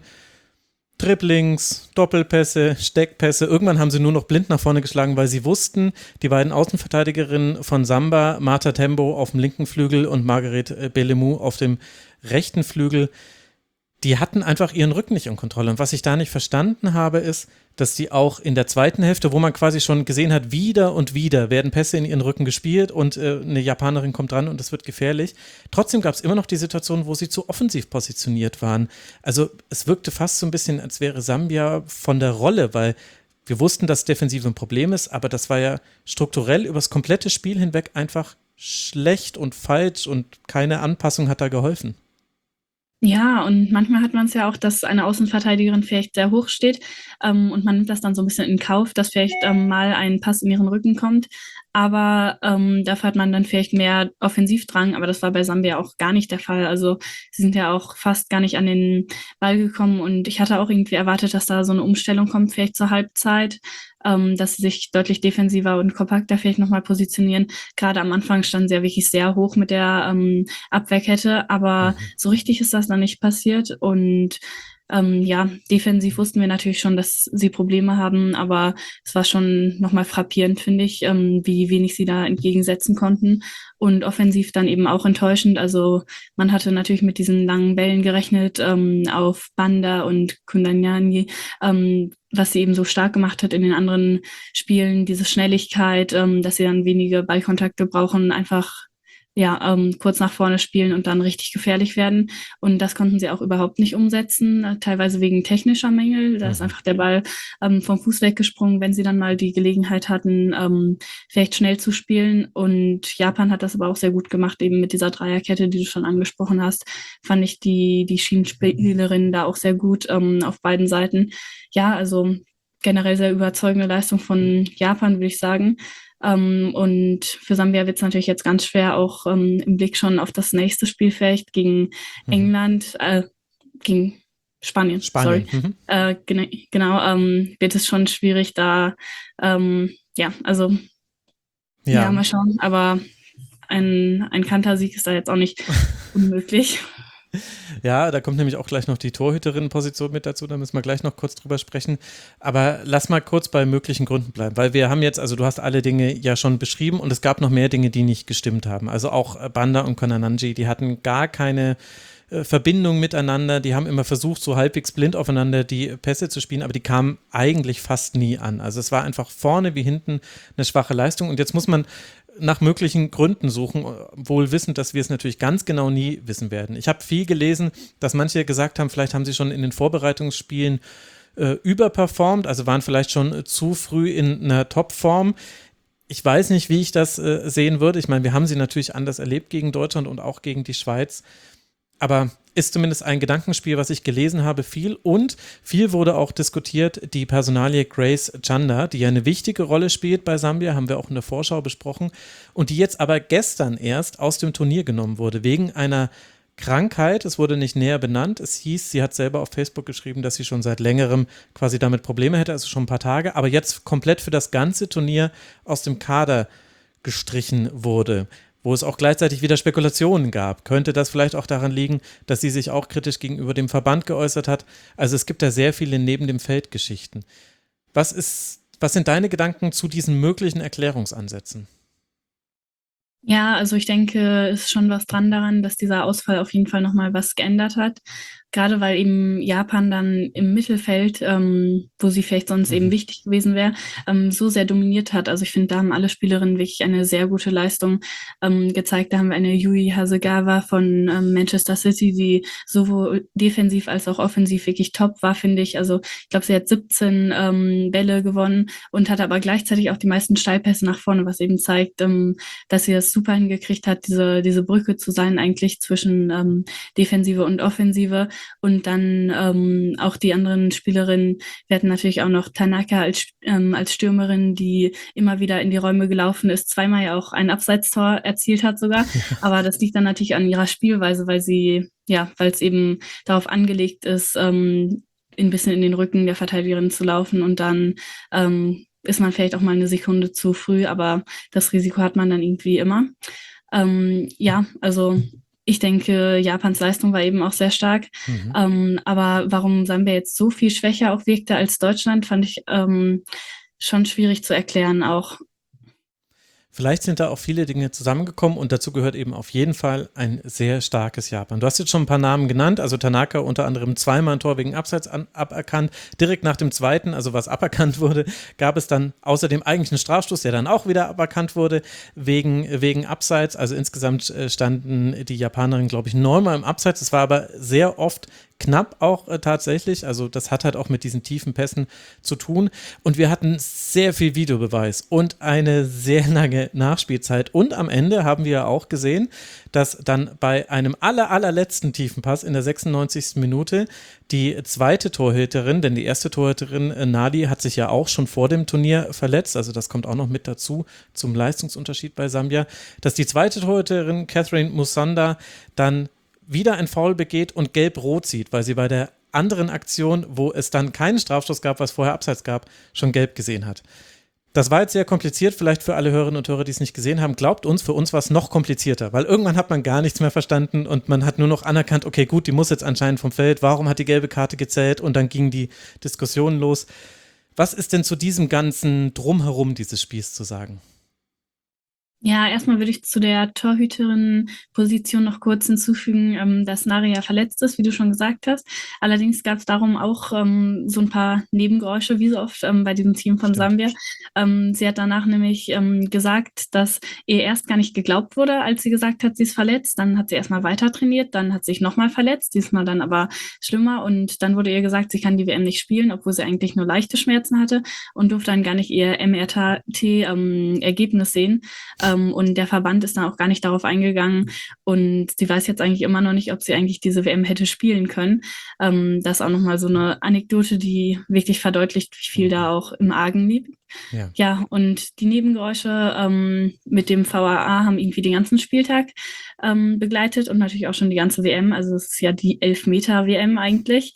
Dribblings, Doppelpässe, Steckpässe. Irgendwann haben sie nur noch blind nach vorne geschlagen, weil sie wussten, die beiden Außenverteidigerinnen von Samba, Marta Tembo auf dem linken Flügel und Margaret Bellemou auf dem rechten Flügel, die hatten einfach ihren Rücken nicht in Kontrolle. Und was ich da nicht verstanden habe, ist, dass die auch in der zweiten Hälfte, wo man quasi schon gesehen hat, wieder und wieder werden Pässe in ihren Rücken gespielt und äh, eine Japanerin kommt dran und es wird gefährlich. Trotzdem gab es immer noch die Situation, wo sie zu offensiv positioniert waren. Also es wirkte fast so ein bisschen, als wäre Sambia von der Rolle, weil wir wussten, dass Defensive ein Problem ist, aber das war ja strukturell über das komplette Spiel hinweg einfach schlecht und falsch und keine Anpassung hat da geholfen. Ja, und manchmal hat man es ja auch, dass eine Außenverteidigerin vielleicht sehr hoch steht ähm, und man nimmt das dann so ein bisschen in Kauf, dass vielleicht ähm, mal ein Pass in ihren Rücken kommt. Aber ähm, dafür hat man dann vielleicht mehr Offensivdrang, aber das war bei Sambia auch gar nicht der Fall. Also sie sind ja auch fast gar nicht an den Ball gekommen und ich hatte auch irgendwie erwartet, dass da so eine Umstellung kommt, vielleicht zur Halbzeit, ähm, dass sie sich deutlich defensiver und kompakter vielleicht nochmal positionieren. Gerade am Anfang standen sie ja wirklich sehr hoch mit der ähm, Abwehrkette, aber mhm. so richtig ist das dann nicht passiert und Ähm, ja, defensiv wussten wir natürlich schon, dass sie Probleme haben, aber es war schon nochmal frappierend, finde ich, ähm, wie wenig sie da entgegensetzen konnten und offensiv dann eben auch enttäuschend. Also man hatte natürlich mit diesen langen Bällen gerechnet ähm, auf Banda und Kundanyani, ähm, was sie eben so stark gemacht hat in den anderen Spielen, diese Schnelligkeit, ähm, dass sie dann wenige Ballkontakte brauchen, einfach ja, ähm, kurz nach vorne spielen und dann richtig gefährlich werden. Und das konnten sie auch überhaupt nicht umsetzen, äh, teilweise wegen technischer Mängel. Da ist einfach der Ball ähm, vom Fuß weggesprungen, wenn sie dann mal die Gelegenheit hatten, ähm, vielleicht schnell zu spielen. Und Japan hat das aber auch sehr gut gemacht, eben mit dieser Dreierkette, die du schon angesprochen hast, fand ich die, die Schienenspielerinnen da auch sehr gut ähm, auf beiden Seiten. Ja, also generell sehr überzeugende Leistung von Japan, würde ich sagen. Um, und für Sambia wird es natürlich jetzt ganz schwer, auch um, im Blick schon auf das nächste Spiel vielleicht gegen mhm. England, äh, gegen Spanien, Spanien. sorry. Mhm. Äh, gena- genau, um, wird es schon schwierig da, um, ja, also ja. ja, mal schauen, aber ein, ein Kantersieg ist da jetzt auch nicht unmöglich. Ja, da kommt nämlich auch gleich noch die Torhüterinnenposition mit dazu, da müssen wir gleich noch kurz drüber sprechen. Aber lass mal kurz bei möglichen Gründen bleiben, weil wir haben jetzt, also du hast alle Dinge ja schon beschrieben und es gab noch mehr Dinge, die nicht gestimmt haben. Also auch Banda und Konananji, die hatten gar keine äh, Verbindung miteinander, die haben immer versucht, so halbwegs blind aufeinander die Pässe zu spielen, aber die kamen eigentlich fast nie an. Also es war einfach vorne wie hinten eine schwache Leistung und jetzt muss man nach möglichen Gründen suchen, wohl wissend, dass wir es natürlich ganz genau nie wissen werden. Ich habe viel gelesen, dass manche gesagt haben, vielleicht haben sie schon in den Vorbereitungsspielen äh, überperformt, also waren vielleicht schon zu früh in einer Topform. Ich weiß nicht, wie ich das äh, sehen würde. Ich meine, wir haben sie natürlich anders erlebt gegen Deutschland und auch gegen die Schweiz. Aber ist zumindest ein Gedankenspiel, was ich gelesen habe, viel. Und viel wurde auch diskutiert, die Personalie Grace Chanda, die ja eine wichtige Rolle spielt bei Sambia, haben wir auch in der Vorschau besprochen. Und die jetzt aber gestern erst aus dem Turnier genommen wurde, wegen einer Krankheit. Es wurde nicht näher benannt. Es hieß, sie hat selber auf Facebook geschrieben, dass sie schon seit längerem quasi damit Probleme hätte, also schon ein paar Tage, aber jetzt komplett für das ganze Turnier aus dem Kader gestrichen wurde, wo es auch gleichzeitig wieder Spekulationen gab. Könnte das vielleicht auch daran liegen, dass sie sich auch kritisch gegenüber dem Verband geäußert hat? Also es gibt da sehr viele neben dem Feld Geschichten. Was ist, was sind deine Gedanken zu diesen möglichen Erklärungsansätzen? Ja, also ich denke, es ist schon was dran daran, dass dieser Ausfall auf jeden Fall nochmal was geändert hat. Gerade weil eben Japan dann im Mittelfeld, ähm, wo sie vielleicht sonst mhm. eben wichtig gewesen wäre, ähm, so sehr dominiert hat. Also ich finde, da haben alle Spielerinnen wirklich eine sehr gute Leistung ähm, gezeigt. Da haben wir eine Yui Hasegawa von ähm, Manchester City, die sowohl defensiv als auch offensiv wirklich top war, finde ich. Also ich glaube, sie hat siebzehn ähm, Bälle gewonnen und hat aber gleichzeitig auch die meisten Steilpässe nach vorne, was eben zeigt, ähm, dass sie das super hingekriegt hat, diese, diese Brücke zu sein eigentlich zwischen ähm, Defensive und Offensive. Und dann ähm, auch die anderen Spielerinnen, wir hatten natürlich auch noch Tanaka als, ähm, als Stürmerin, die immer wieder in die Räume gelaufen ist, zweimal ja auch ein Abseitstor erzielt hat sogar. Aber das liegt dann natürlich an ihrer Spielweise, weil sie, ja, weil es eben darauf angelegt ist, ähm, ein bisschen in den Rücken der Verteidigerin zu laufen und dann ähm, ist man vielleicht auch mal eine Sekunde zu früh, aber das Risiko hat man dann irgendwie immer. Ähm, ja, also ich denke, Japans Leistung war eben auch sehr stark. Mhm. Ähm, aber warum Sambia jetzt so viel schwächer auch wirkte als Deutschland, fand ich ähm, schon schwierig zu erklären auch. Vielleicht sind da auch viele Dinge zusammengekommen und dazu gehört eben auf jeden Fall ein sehr starkes Japan. Du hast jetzt schon ein paar Namen genannt, also Tanaka unter anderem zweimal ein Tor wegen Abseits an, aberkannt. Direkt nach dem zweiten, also was aberkannt wurde, gab es dann außerdem eigentlich einen Strafstoß, der dann auch wieder aberkannt wurde wegen, wegen Abseits. Also insgesamt standen die Japanerinnen, glaube ich, neunmal im Abseits. Das war aber sehr oft knapp auch äh, tatsächlich, also das hat halt auch mit diesen tiefen Pässen zu tun und wir hatten sehr viel Videobeweis und eine sehr lange Nachspielzeit und am Ende haben wir ja auch gesehen, dass dann bei einem aller, allerletzten tiefen Pass in der sechsundneunzigsten Minute die zweite Torhüterin, denn die erste Torhüterin äh, Nadi hat sich ja auch schon vor dem Turnier verletzt, also das kommt auch noch mit dazu zum Leistungsunterschied bei Sambia, dass die zweite Torhüterin Catherine Musonda dann wieder ein Foul begeht und gelb-rot sieht, weil sie bei der anderen Aktion, wo es dann keinen Strafstoß gab, was vorher Abseits gab, schon gelb gesehen hat. Das war jetzt sehr kompliziert, vielleicht für alle Hörerinnen und Hörer, die es nicht gesehen haben. Glaubt uns, für uns war es noch komplizierter, weil irgendwann hat man gar nichts mehr verstanden und man hat nur noch anerkannt, okay, gut, die muss jetzt anscheinend vom Feld, warum hat die gelbe Karte gezählt und dann ging die Diskussion los. Was ist denn zu diesem ganzen Drumherum dieses Spiels zu sagen? Ja, erstmal würde ich zu der Torhüterin-Position noch kurz hinzufügen, ähm, dass Naria verletzt ist, wie du schon gesagt hast. Allerdings gab es darum auch ähm, so ein paar Nebengeräusche, wie so oft ähm, bei diesem Team von Stimmt. Sambia. Ähm, sie hat danach nämlich ähm, gesagt, dass ihr erst gar nicht geglaubt wurde, als sie gesagt hat, sie ist verletzt. Dann hat sie erstmal weiter trainiert, dann hat sie sich nochmal verletzt, diesmal dann aber schlimmer. Und dann wurde ihr gesagt, sie kann die W M nicht spielen, obwohl sie eigentlich nur leichte Schmerzen hatte und durfte dann gar nicht ihr M R T-Ergebnis sehen. Ähm, und der Verband ist dann auch gar nicht darauf eingegangen und sie weiß jetzt eigentlich immer noch nicht, ob sie eigentlich diese W M hätte spielen können. Ähm, das ist auch nochmal so eine Anekdote, die wirklich verdeutlicht, wie viel da auch im Argen liegt. Ja. Ja, und die Nebengeräusche ähm, mit dem V A A haben irgendwie den ganzen Spieltag ähm, begleitet und natürlich auch schon die ganze W M. Also es ist ja die Elfmeter-W M eigentlich.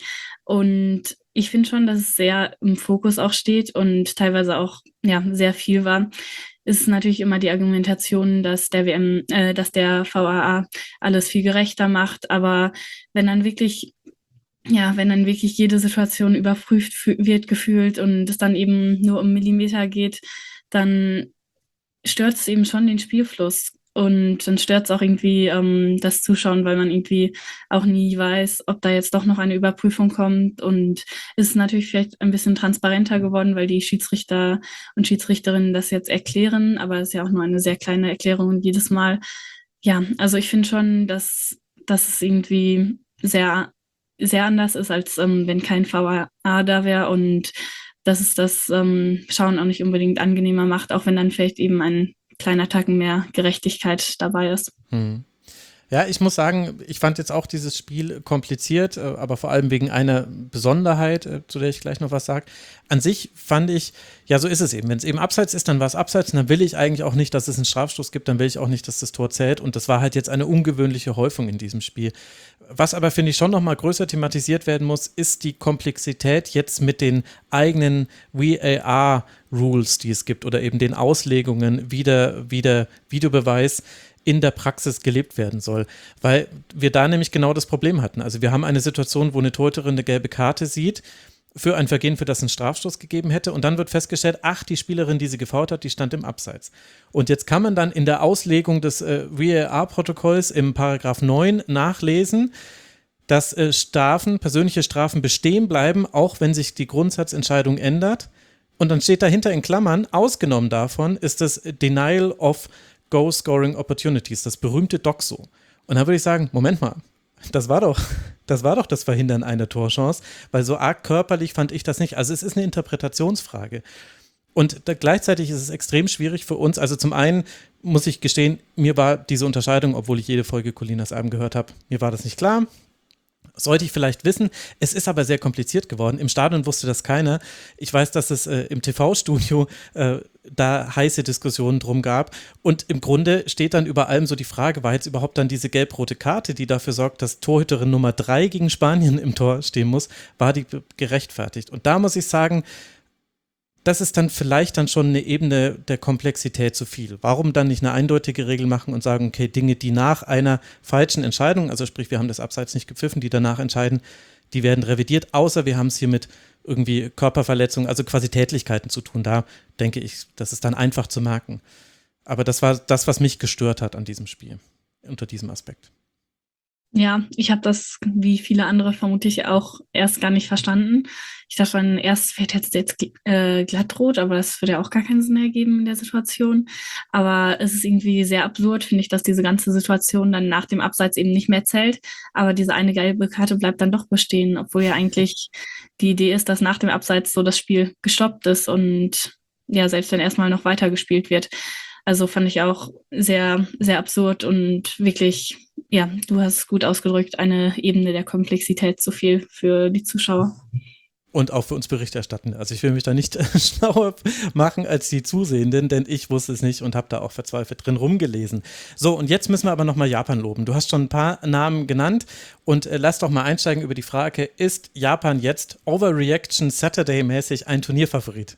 Und ich finde schon, dass es sehr im Fokus auch steht und teilweise auch ja, sehr viel war. Ist natürlich immer die Argumentation, dass der W M, äh, dass der V A A alles viel gerechter macht. Aber wenn dann wirklich, ja, wenn dann wirklich jede Situation überprüft fü- wird gefühlt und es dann eben nur um Millimeter geht, dann stört es eben schon den Spielfluss. Und dann stört es auch irgendwie ähm, das Zuschauen, weil man irgendwie auch nie weiß, ob da jetzt doch noch eine Überprüfung kommt. Und es ist natürlich vielleicht ein bisschen transparenter geworden, weil die Schiedsrichter und Schiedsrichterinnen das jetzt erklären. Aber es ist ja auch nur eine sehr kleine Erklärung jedes Mal. Ja, also ich finde schon, dass, dass es irgendwie sehr, sehr anders ist, als ähm, wenn kein V A A da wäre. Und dass es das ähm, Schauen auch nicht unbedingt angenehmer macht, auch wenn dann vielleicht eben ein kleiner Tacken mehr Gerechtigkeit dabei ist. Hm. Ja, ich muss sagen, ich fand jetzt auch dieses Spiel kompliziert, äh, aber vor allem wegen einer Besonderheit, äh, zu der ich gleich noch was sage. An sich fand ich, ja, so ist es eben. Wenn es eben Abseits ist, dann war es Abseits und dann will ich eigentlich auch nicht, dass es einen Strafstoß gibt, dann will ich auch nicht, dass das Tor zählt und das war halt jetzt eine ungewöhnliche Häufung in diesem Spiel. Was aber, finde ich, schon noch mal größer thematisiert werden muss, ist die Komplexität jetzt mit den eigenen V A R-Rules, die es gibt oder eben den Auslegungen, wie der, wie der Videobeweis in der Praxis gelebt werden soll, weil wir da nämlich genau das Problem hatten. Also wir haben eine Situation, wo eine Torhüterin eine gelbe Karte sieht für ein Vergehen, für das es einen Strafstoß gegeben hätte und dann wird festgestellt, ach, die Spielerin, die sie gefoult hat, die stand im Abseits. Und jetzt kann man dann in der Auslegung des äh, V A R-Protokolls im Paragraph neun nachlesen, dass äh, Strafen, persönliche Strafen bestehen bleiben, auch wenn sich die Grundsatzentscheidung ändert. Und dann steht dahinter in Klammern, ausgenommen davon ist das Denial of Goal-Scoring Opportunities, das berühmte D O X O. Und da würde ich sagen, Moment mal, das war doch, das war doch das Verhindern einer Torchance, weil so arg körperlich fand ich das nicht. Also es ist eine Interpretationsfrage. Und da, gleichzeitig ist es extrem schwierig für uns. Also zum einen muss ich gestehen, mir war diese Unterscheidung, obwohl ich jede Folge Colinas Alben gehört habe, mir war das nicht klar. Sollte ich vielleicht wissen. Es ist aber sehr kompliziert geworden. Im Stadion wusste das keiner. Ich weiß, dass es äh, im T V-Studio äh, da heiße Diskussionen drum gab. Und im Grunde steht dann über allem so die Frage, war jetzt überhaupt dann diese gelb-rote Karte, die dafür sorgt, dass Torhüterin Nummer drei gegen Spanien im Tor stehen muss, war die gerechtfertigt? Und da muss ich sagen, das ist dann vielleicht dann schon eine Ebene der Komplexität zu viel. Warum dann nicht eine eindeutige Regel machen und sagen, okay, Dinge, die nach einer falschen Entscheidung, also sprich, wir haben das Abseits nicht gepfiffen, die danach entscheiden, die werden revidiert, außer wir haben es hier mit irgendwie Körperverletzungen, also quasi Tätlichkeiten zu tun. Da denke ich, das ist dann einfach zu merken. Aber das war das, was mich gestört hat an diesem Spiel, unter diesem Aspekt. Ja, ich habe das, wie viele andere vermutlich auch, erst gar nicht verstanden. Ich dachte, dann erst fährt jetzt jetzt äh, glattrot, aber das würde ja auch gar keinen Sinn ergeben in der Situation. Aber es ist irgendwie sehr absurd, finde ich, dass diese ganze Situation dann nach dem Abseits eben nicht mehr zählt. Aber diese eine gelbe Karte bleibt dann doch bestehen, obwohl ja eigentlich die Idee ist, dass nach dem Abseits so das Spiel gestoppt ist und ja, selbst wenn erstmal noch weitergespielt wird. Also fand ich auch sehr, sehr absurd und wirklich, ja, du hast es gut ausgedrückt, eine Ebene der Komplexität zu viel für die Zuschauer. Und auch für uns Berichterstattende. Also ich will mich da nicht schlauer machen als die Zusehenden, denn ich wusste es nicht und habe da auch verzweifelt drin rumgelesen. So, und jetzt müssen wir aber nochmal Japan loben. Du hast schon ein paar Namen genannt und äh, lass doch mal einsteigen über die Frage, ist Japan jetzt Overreaction Saturday-mäßig ein Turnierfavorit?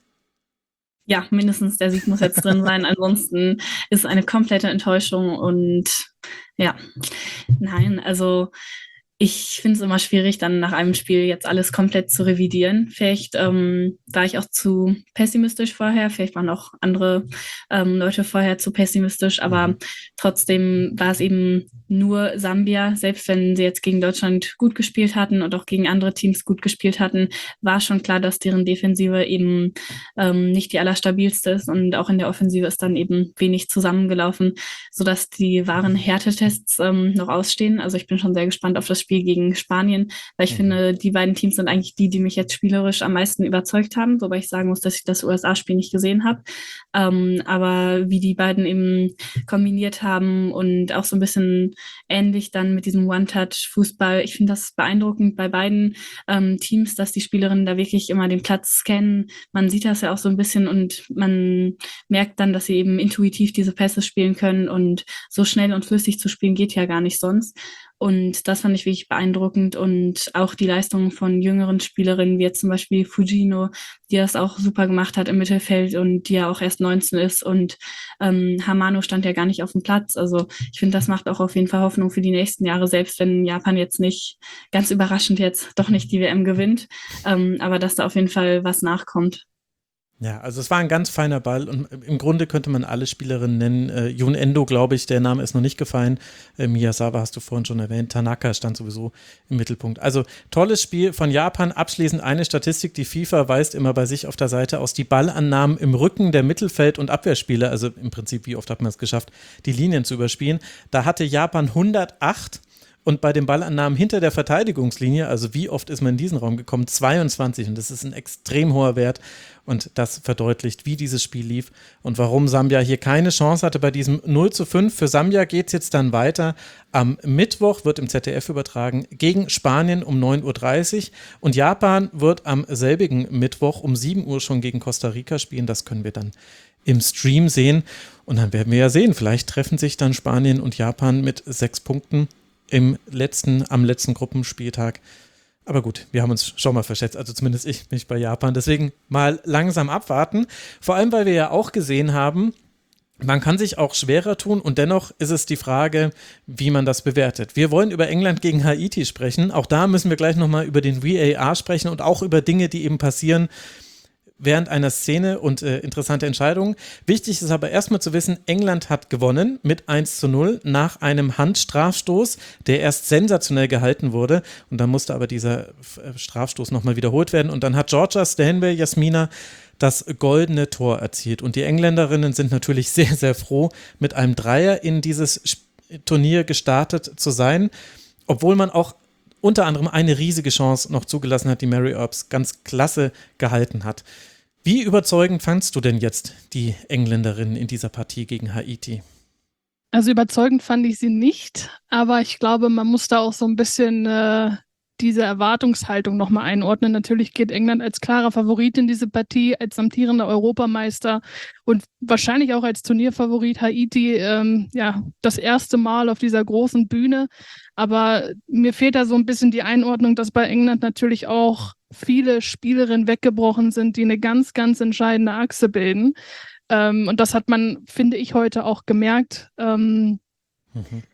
Ja, mindestens der Sieg muss jetzt drin sein. Ansonsten ist es eine komplette Enttäuschung und ja, nein, also ich finde es immer schwierig, dann nach einem Spiel jetzt alles komplett zu revidieren. Vielleicht ähm, war ich auch zu pessimistisch vorher, vielleicht waren auch andere ähm, Leute vorher zu pessimistisch, aber trotzdem war es eben nur Sambia, selbst wenn sie jetzt gegen Deutschland gut gespielt hatten und auch gegen andere Teams gut gespielt hatten, war schon klar, dass deren Defensive eben ähm, nicht die allerstabilste ist und auch in der Offensive ist dann eben wenig zusammengelaufen, sodass die wahren Härtetests ähm, noch ausstehen. Also ich bin schon sehr gespannt auf das Spiel gegen Spanien, weil ich mhm. finde, die beiden Teams sind eigentlich die, die mich jetzt spielerisch am meisten überzeugt haben, wobei ich sagen muss, dass ich das U S A-Spiel nicht gesehen habe. Ähm, aber wie die beiden eben kombiniert haben und auch so ein bisschen ähnlich dann mit diesem One-Touch-Fußball. Ich finde das beeindruckend bei beiden ähm, Teams, dass die Spielerinnen da wirklich immer den Platz scannen. Man sieht das ja auch so ein bisschen und man merkt dann, dass sie eben intuitiv diese Pässe spielen können und so schnell und flüssig zu spielen geht ja gar nicht sonst. Und das fand ich wirklich beeindruckend und auch die Leistungen von jüngeren Spielerinnen, wie jetzt zum Beispiel Fujino, die das auch super gemacht hat im Mittelfeld und die ja auch erst neunzehn ist und ähm, Hamano stand ja gar nicht auf dem Platz. Also ich finde, das macht auch auf jeden Fall Hoffnung für die nächsten Jahre, selbst wenn Japan jetzt nicht ganz überraschend jetzt doch nicht die W M gewinnt, ähm, aber dass da auf jeden Fall was nachkommt. Ja, also es war ein ganz feiner Ball und im Grunde könnte man alle Spielerinnen nennen. Äh, Jun Endo, glaube ich, der Name ist noch nicht gefallen. Äh, Miyazawa hast du vorhin schon erwähnt. Tanaka stand sowieso im Mittelpunkt. Also tolles Spiel von Japan. Abschließend eine Statistik, die FIFA weist immer bei sich auf der Seite aus. Die Ballannahmen im Rücken der Mittelfeld- und Abwehrspieler, also im Prinzip, wie oft hat man es geschafft, die Linien zu überspielen. Da hatte Japan hundertacht. Und bei den Ballannahmen hinter der Verteidigungslinie, also wie oft ist man in diesen Raum gekommen? zweiundzwanzig. Und das ist ein extrem hoher Wert. Und das verdeutlicht, wie dieses Spiel lief und warum Sambia hier keine Chance hatte bei diesem null zu fünf. Für Sambia geht es jetzt dann weiter. Am Mittwoch wird im Z D F übertragen gegen Spanien um neun Uhr dreißig. Und Japan wird am selbigen Mittwoch um sieben Uhr schon gegen Costa Rica spielen. Das können wir dann im Stream sehen. Und dann werden wir ja sehen, vielleicht treffen sich dann Spanien und Japan mit sechs Punkten. Im letzten, am letzten Gruppenspieltag. Aber gut, wir haben uns schon mal verschätzt, also zumindest ich, mich bei Japan. Deswegen mal langsam abwarten. Vor allem, weil wir ja auch gesehen haben, man kann sich auch schwerer tun und dennoch ist es die Frage, wie man das bewertet. Wir wollen über England gegen Haiti sprechen. Auch da müssen wir gleich nochmal über den V A R sprechen und auch über Dinge, die eben passieren während einer Szene und äh, interessante Entscheidungen. Wichtig ist aber erstmal zu wissen, England hat gewonnen mit eins zu null nach einem Handstrafstoß, der erst sensationell gehalten wurde und dann musste aber dieser äh, Strafstoß nochmal wiederholt werden und dann hat Georgia Stanway, Jasmina, das goldene Tor erzielt und die Engländerinnen sind natürlich sehr, sehr froh, mit einem Dreier in dieses Turnier gestartet zu sein, obwohl man auch unter anderem eine riesige Chance noch zugelassen hat, die Mary Earps ganz klasse gehalten hat. Wie überzeugend fandst du denn jetzt die Engländerinnen in dieser Partie gegen Haiti? Also überzeugend fand ich sie nicht, aber ich glaube, man muss da auch so ein bisschen äh, diese Erwartungshaltung nochmal einordnen. Natürlich geht England als klarer Favorit in diese Partie, als amtierender Europameister und wahrscheinlich auch als Turnierfavorit Haiti, ähm, ja, das erste Mal auf dieser großen Bühne. Aber mir fehlt da so ein bisschen die Einordnung, dass bei England natürlich auch viele Spielerinnen weggebrochen sind, die eine ganz, ganz entscheidende Achse bilden. Ähm, und das hat man, finde ich, heute auch gemerkt. Ähm, mhm.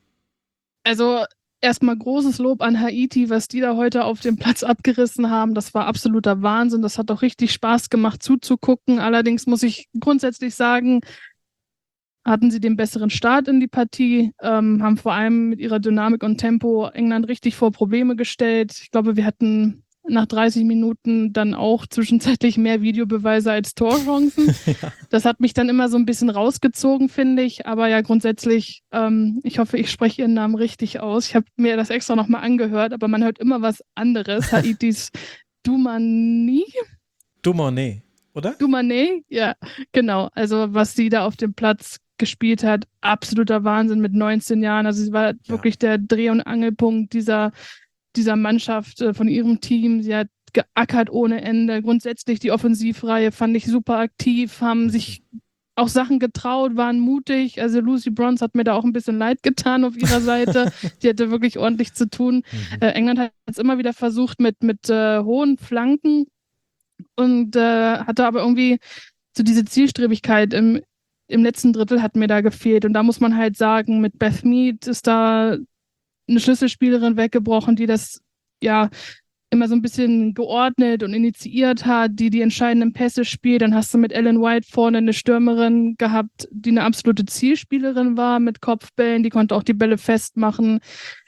Also erstmal großes Lob an Haiti, was die da heute auf dem Platz abgerissen haben. Das war absoluter Wahnsinn. Das hat auch richtig Spaß gemacht zuzugucken. Allerdings muss ich grundsätzlich sagen, hatten sie den besseren Start in die Partie, ähm, haben vor allem mit ihrer Dynamik und Tempo England richtig vor Probleme gestellt. Ich glaube, wir hatten nach dreißig Minuten dann auch zwischenzeitlich mehr Videobeweise als Torchancen. Ja. Das hat mich dann immer so ein bisschen rausgezogen, finde ich. Aber ja, grundsätzlich, ähm, ich hoffe, ich spreche Ihren Namen richtig aus. Ich habe mir das extra nochmal angehört, aber man hört immer was anderes. Haitis Dumani? Dumane, oder? Dumane, ja, genau. Also was sie da auf dem Platz gespielt hat, absoluter Wahnsinn mit neunzehn Jahren. Also sie war ja. wirklich der Dreh- und Angelpunkt dieser dieser Mannschaft, äh, von ihrem Team. Sie hat geackert ohne Ende. Grundsätzlich die Offensivreihe fand ich super aktiv, haben mhm. sich auch Sachen getraut, waren mutig. Also Lucy Bronze hat mir da auch ein bisschen leid getan auf ihrer Seite. Die hatte wirklich ordentlich zu tun. Mhm. Äh, England hat es immer wieder versucht mit, mit äh, hohen Flanken und äh, hatte aber irgendwie so diese Zielstrebigkeit im, im letzten Drittel hat mir da gefehlt. Und da muss man halt sagen, mit Beth Mead ist da eine Schlüsselspielerin weggebrochen, die das ja immer so ein bisschen geordnet und initiiert hat, die die entscheidenden Pässe spielt. Dann hast du mit Ellen White vorne eine Stürmerin gehabt, die eine absolute Zielspielerin war mit Kopfbällen, die konnte auch die Bälle festmachen.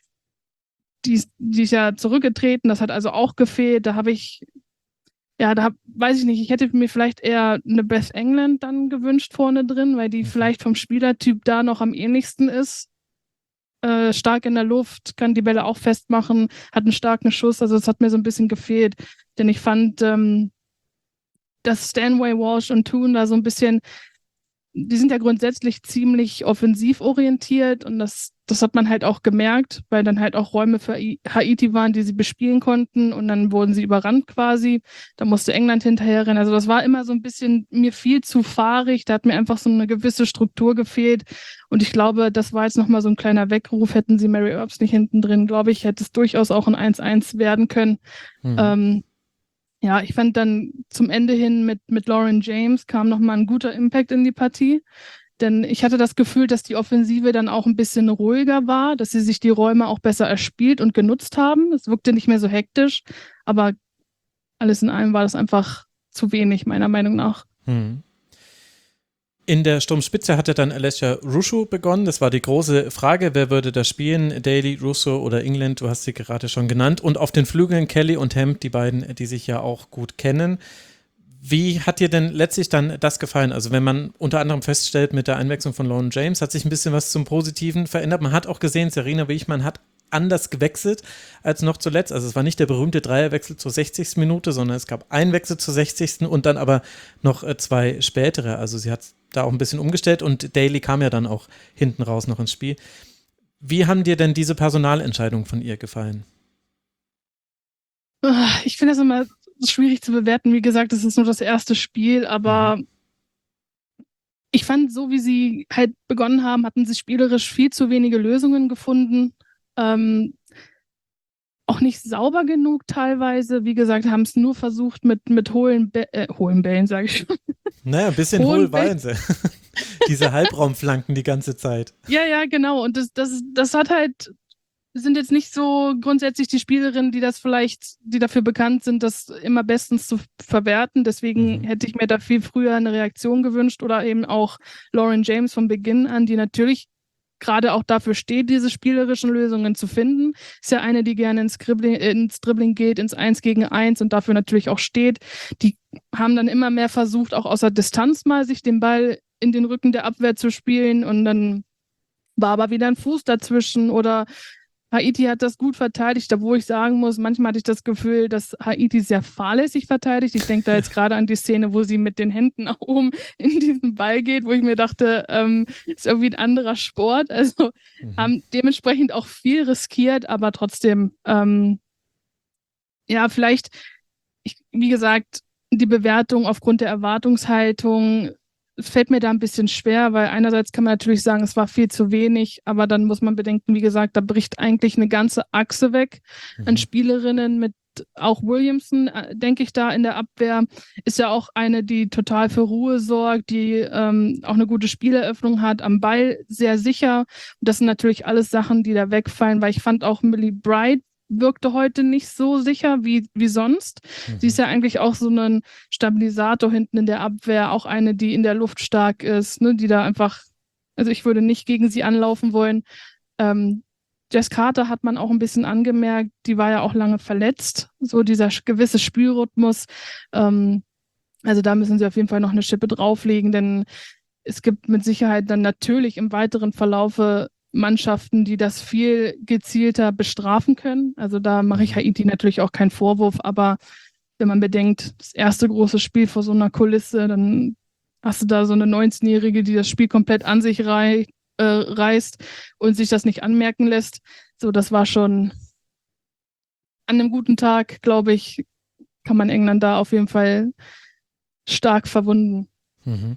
Die ist, die ist ja zurückgetreten, das hat also auch gefehlt. Da habe ich, ja, da hab, weiß ich nicht, ich hätte mir vielleicht eher eine Beth England dann gewünscht vorne drin, weil die vielleicht vom Spielertyp da noch am ähnlichsten ist. Äh, stark in der Luft, kann die Bälle auch festmachen, hat einen starken Schuss, also das hat mir so ein bisschen gefehlt, denn ich fand, ähm, dass Stanway, Walsh und Toon da so ein bisschen, die sind ja grundsätzlich ziemlich offensiv orientiert und das, das hat man halt auch gemerkt, weil dann halt auch Räume für Haiti waren, die sie bespielen konnten und dann wurden sie überrannt quasi, da musste England hinterherrennen, also das war immer so ein bisschen mir viel zu fahrig, da hat mir einfach so eine gewisse Struktur gefehlt und ich glaube, das war jetzt nochmal so ein kleiner Weckruf, hätten sie Mary Earps nicht hinten drin, glaube ich, hätte es durchaus auch ein eins eins werden können. Mhm. Ähm, Ja, ich fand dann zum Ende hin mit, mit Lauren James kam nochmal ein guter Impact in die Partie, denn ich hatte das Gefühl, dass die Offensive dann auch ein bisschen ruhiger war, dass sie sich die Räume auch besser erspielt und genutzt haben. Es wirkte nicht mehr so hektisch, aber alles in allem war das einfach zu wenig, meiner Meinung nach. Hm. In der Sturmspitze hatte dann Alessia Russo begonnen. Das war die große Frage, wer würde da spielen? Daly, Russo oder England, du hast sie gerade schon genannt. Und auf den Flügeln Kelly und Hemp, die beiden, die sich ja auch gut kennen. Wie hat dir denn letztlich dann das gefallen? Also wenn man unter anderem feststellt, mit der Einwechslung von Lauren James hat sich ein bisschen was zum Positiven verändert. Man hat auch gesehen, Serena Wichmann hat anders gewechselt als noch zuletzt. Also es war nicht der berühmte Dreierwechsel zur sechzigsten Minute, sondern es gab einen Wechsel zur sechzigsten und dann aber noch zwei spätere. Also sie hat da auch ein bisschen umgestellt und Daly kam ja dann auch hinten raus noch ins Spiel. Wie haben dir denn diese Personalentscheidungen von ihr gefallen? Ich finde das immer schwierig zu bewerten. Wie gesagt, es ist nur das erste Spiel, aber mhm. ich fand, so wie sie halt begonnen haben, hatten sie spielerisch viel zu wenige Lösungen gefunden. Ähm, auch nicht sauber genug teilweise. Wie gesagt, haben es nur versucht mit, mit hohlen, Be- äh, hohlen Bällen, sage ich schon. Naja, ein bisschen hohl waren sie. Diese Halbraumflanken die ganze Zeit. Ja, ja, genau. Und das, das, das hat halt, sind jetzt nicht so grundsätzlich die Spielerinnen, die das vielleicht, die dafür bekannt sind, das immer bestens zu verwerten. Deswegen mhm. hätte ich mir da viel früher eine Reaktion gewünscht oder eben auch Lauren James von Beginn an, die natürlich gerade auch dafür steht, diese spielerischen Lösungen zu finden. Ist ja eine, die gerne ins Dribbling, ins Dribbling geht, ins Eins gegen Eins und dafür natürlich auch steht. Die haben dann immer mehr versucht, auch aus der Distanz mal sich den Ball in den Rücken der Abwehr zu spielen und dann war aber wieder ein Fuß dazwischen oder Haiti hat das gut verteidigt, da wo ich sagen muss, manchmal hatte ich das Gefühl, dass Haiti sehr fahrlässig verteidigt. Ich denke da jetzt gerade an die Szene, wo sie mit den Händen nach oben in diesen Ball geht, wo ich mir dachte, ähm, ist irgendwie ein anderer Sport. Also mhm. haben dementsprechend auch viel riskiert, aber trotzdem, ähm, ja, vielleicht, ich, wie gesagt, die Bewertung aufgrund der Erwartungshaltung fällt mir da ein bisschen schwer, weil einerseits kann man natürlich sagen, es war viel zu wenig, aber dann muss man bedenken, wie gesagt, da bricht eigentlich eine ganze Achse weg mhm. an Spielerinnen mit auch Williamson, denke ich, da in der Abwehr, ist ja auch eine, die total für Ruhe sorgt, die ähm, auch eine gute Spieleröffnung hat, am Ball sehr sicher. Und das sind natürlich alles Sachen, die da wegfallen, weil ich fand auch Millie Bright wirkte heute nicht so sicher wie, wie sonst. Mhm. Sie ist ja eigentlich auch so ein Stabilisator hinten in der Abwehr, auch eine, die in der Luft stark ist, ne, die da einfach Also ich würde nicht gegen sie anlaufen wollen. Ähm, Jess Carter hat man auch ein bisschen angemerkt, die war ja auch lange verletzt, so dieser sch- gewisse Spielrhythmus. Ähm, also da müssen sie auf jeden Fall noch eine Schippe drauflegen, denn es gibt mit Sicherheit dann natürlich im weiteren Verlaufe Mannschaften, die das viel gezielter bestrafen können. Also da mache ich Haiti natürlich auch keinen Vorwurf, aber wenn man bedenkt, das erste große Spiel vor so einer Kulisse, dann hast du da so eine neunzehnjährige, die das Spiel komplett an sich rei äh, reißt und sich das nicht anmerken lässt. So, das war schon an einem guten Tag, glaube ich, kann man England da auf jeden Fall stark verwunden. Mhm.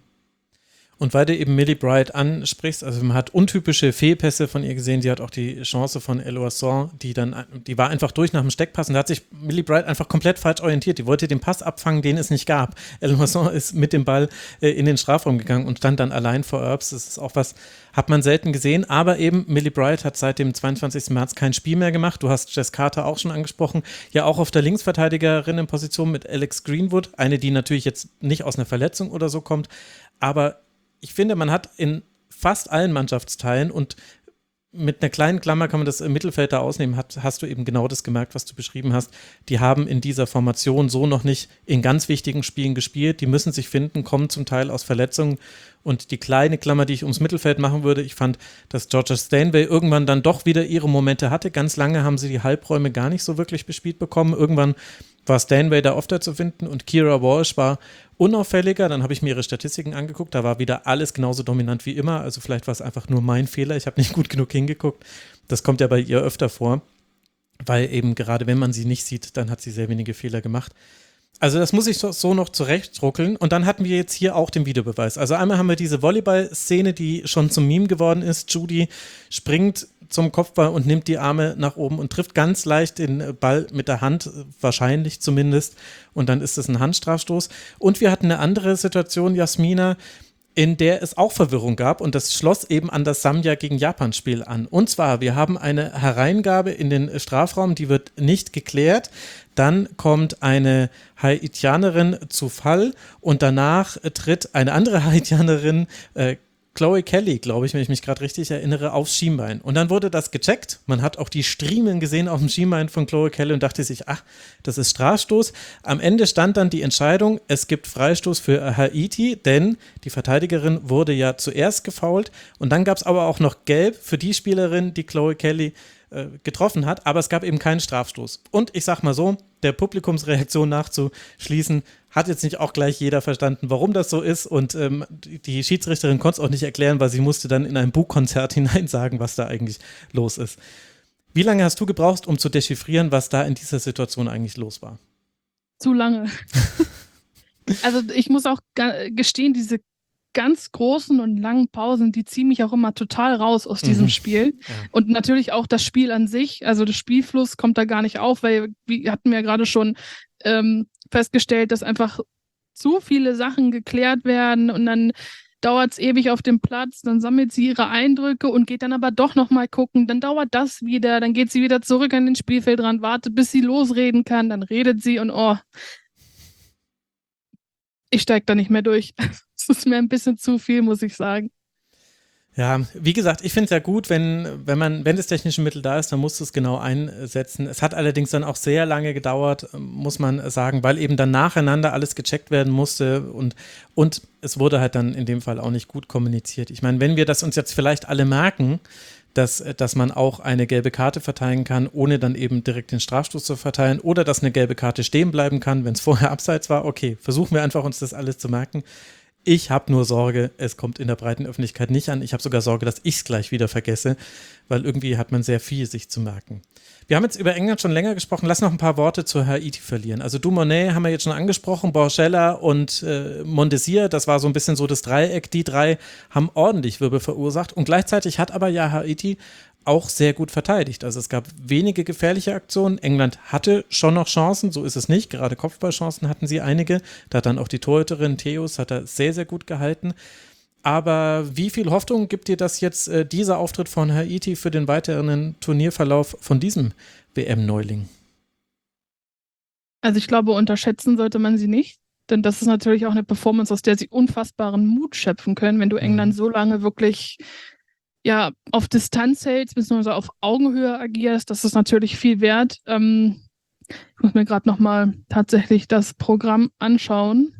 Und weil du eben Millie Bright ansprichst, also man hat untypische Fehlpässe von ihr gesehen, sie hat auch die Chance von Eloisson, die dann, die war einfach durch nach dem Steckpass und da hat sich Millie Bright einfach komplett falsch orientiert. Die wollte den Pass abfangen, den es nicht gab. Eloisson ist mit dem Ball äh, in den Strafraum gegangen und stand dann allein vor Earps. Das ist auch was, hat man selten gesehen, aber eben Millie Bright hat seit dem zweiundzwanzigsten März kein Spiel mehr gemacht. Du hast Jess Carter auch schon angesprochen, ja auch auf der Linksverteidigerinnenposition mit Alex Greenwood, eine, die natürlich jetzt nicht aus einer Verletzung oder so kommt, aber ich finde, man hat in fast allen Mannschaftsteilen und mit einer kleinen Klammer kann man das Mittelfeld da ausnehmen, hat, hast du eben genau das gemerkt, was du beschrieben hast. Die haben in dieser Formation so noch nicht in ganz wichtigen Spielen gespielt. Die müssen sich finden, kommen zum Teil aus Verletzungen. Und die kleine Klammer, die ich ums Mittelfeld machen würde, ich fand, dass Georgia Stanway irgendwann dann doch wieder ihre Momente hatte. Ganz lange haben sie die Halbräume gar nicht so wirklich bespielt bekommen. Irgendwann war Stanway da öfter zu finden und Keira Walsh war unauffälliger. Dann habe ich mir ihre Statistiken angeguckt, da war wieder alles genauso dominant wie immer. Also vielleicht war es einfach nur mein Fehler, ich habe nicht gut genug hingeguckt. Das kommt ja bei ihr öfter vor, weil eben gerade wenn man sie nicht sieht, dann hat sie sehr wenige Fehler gemacht. Also das muss ich so, so noch zurechtruckeln. Und dann hatten wir jetzt hier auch den Videobeweis. Also einmal haben wir diese Volleyball-Szene, die schon zum Meme geworden ist. Judy springt zum Kopfball und nimmt die Arme nach oben und trifft ganz leicht den Ball mit der Hand, wahrscheinlich zumindest. Und dann ist es ein Handstrafstoß. Und wir hatten eine andere Situation, Jasmina, in der es auch Verwirrung gab und das schloss eben an das Sambia gegen Japan-Spiel an. Und zwar, wir haben eine Hereingabe in den Strafraum, die wird nicht geklärt. Dann kommt eine Haitianerin zu Fall und danach tritt eine andere Haitianerin, äh, Chloe Kelly, glaube ich, wenn ich mich gerade richtig erinnere, aufs Schienbein. Und dann wurde das gecheckt. Man hat auch die Striemen gesehen auf dem Schienbein von Chloe Kelly und dachte sich, ach, das ist Strafstoß. Am Ende stand dann die Entscheidung, es gibt Freistoß für Haiti, denn die Verteidigerin wurde ja zuerst gefoult. Und dann gab es aber auch noch Gelb für die Spielerin, die Chloe Kelly äh, getroffen hat. Aber es gab eben keinen Strafstoß. Und ich sag mal so, der Publikumsreaktion nachzuschließen, hat jetzt nicht auch gleich jeder verstanden, warum das so ist und ähm, die Schiedsrichterin konnte es auch nicht erklären, weil sie musste dann in ein Buchkonzert hinein sagen, was da eigentlich los ist. Wie lange hast du gebraucht, um zu dechiffrieren, was da in dieser Situation eigentlich los war? Zu lange. Also ich muss auch ga- gestehen, diese ganz großen und langen Pausen, die ziehen mich auch immer total raus aus diesem Mhm. Spiel. Ja. Und natürlich auch das Spiel an sich, also der Spielfluss kommt da gar nicht auf, weil wir hatten ja gerade schon ähm, festgestellt, dass einfach zu viele Sachen geklärt werden und dann dauert es ewig auf dem Platz, dann sammelt sie ihre Eindrücke und geht dann aber doch nochmal gucken, dann dauert das wieder, dann geht sie wieder zurück an den Spielfeldrand, wartet, bis sie losreden kann, dann redet sie und oh, ich steige da nicht mehr durch. Es ist mir ein bisschen zu viel, muss ich sagen. Ja, wie gesagt, ich finde es ja gut, wenn, wenn man, wenn das technische Mittel da ist, dann musst du es genau einsetzen. Es hat allerdings dann auch sehr lange gedauert, muss man sagen, weil eben dann nacheinander alles gecheckt werden musste und, und es wurde halt dann in dem Fall auch nicht gut kommuniziert. Ich meine, wenn wir das uns jetzt vielleicht alle merken, dass, dass man auch eine gelbe Karte verteilen kann, ohne dann eben direkt den Strafstoß zu verteilen oder dass eine gelbe Karte stehen bleiben kann, wenn es vorher abseits war, okay, versuchen wir einfach uns das alles zu merken. Ich habe nur Sorge, es kommt in der breiten Öffentlichkeit nicht an. Ich habe sogar Sorge, dass ich es gleich wieder vergesse, weil irgendwie hat man sehr viel sich zu merken. Wir haben jetzt über England schon länger gesprochen. Lass noch ein paar Worte zu Haiti verlieren. Also Dumonet haben wir jetzt schon angesprochen, Borchella und äh, Mondesir, das war so ein bisschen so das Dreieck. Die drei haben ordentlich Wirbel verursacht und gleichzeitig hat aber ja Haiti auch sehr gut verteidigt. Also es gab wenige gefährliche Aktionen. England hatte schon noch Chancen, so ist es nicht. Gerade Kopfballchancen hatten sie einige. Da hat dann auch die Torhüterin Theus hat er sehr, sehr gut gehalten. Aber wie viel Hoffnung gibt dir das jetzt, äh, dieser Auftritt von Haiti für den weiteren Turnierverlauf von diesem W M-Neuling? Also ich glaube, unterschätzen sollte man sie nicht. Denn das ist natürlich auch eine Performance, aus der sie unfassbaren Mut schöpfen können, wenn du England so lange wirklich ja, auf Distanz hältst, beziehungsweise auf Augenhöhe agierst. Das ist natürlich viel wert. Ähm, ich muss mir gerade nochmal tatsächlich das Programm anschauen.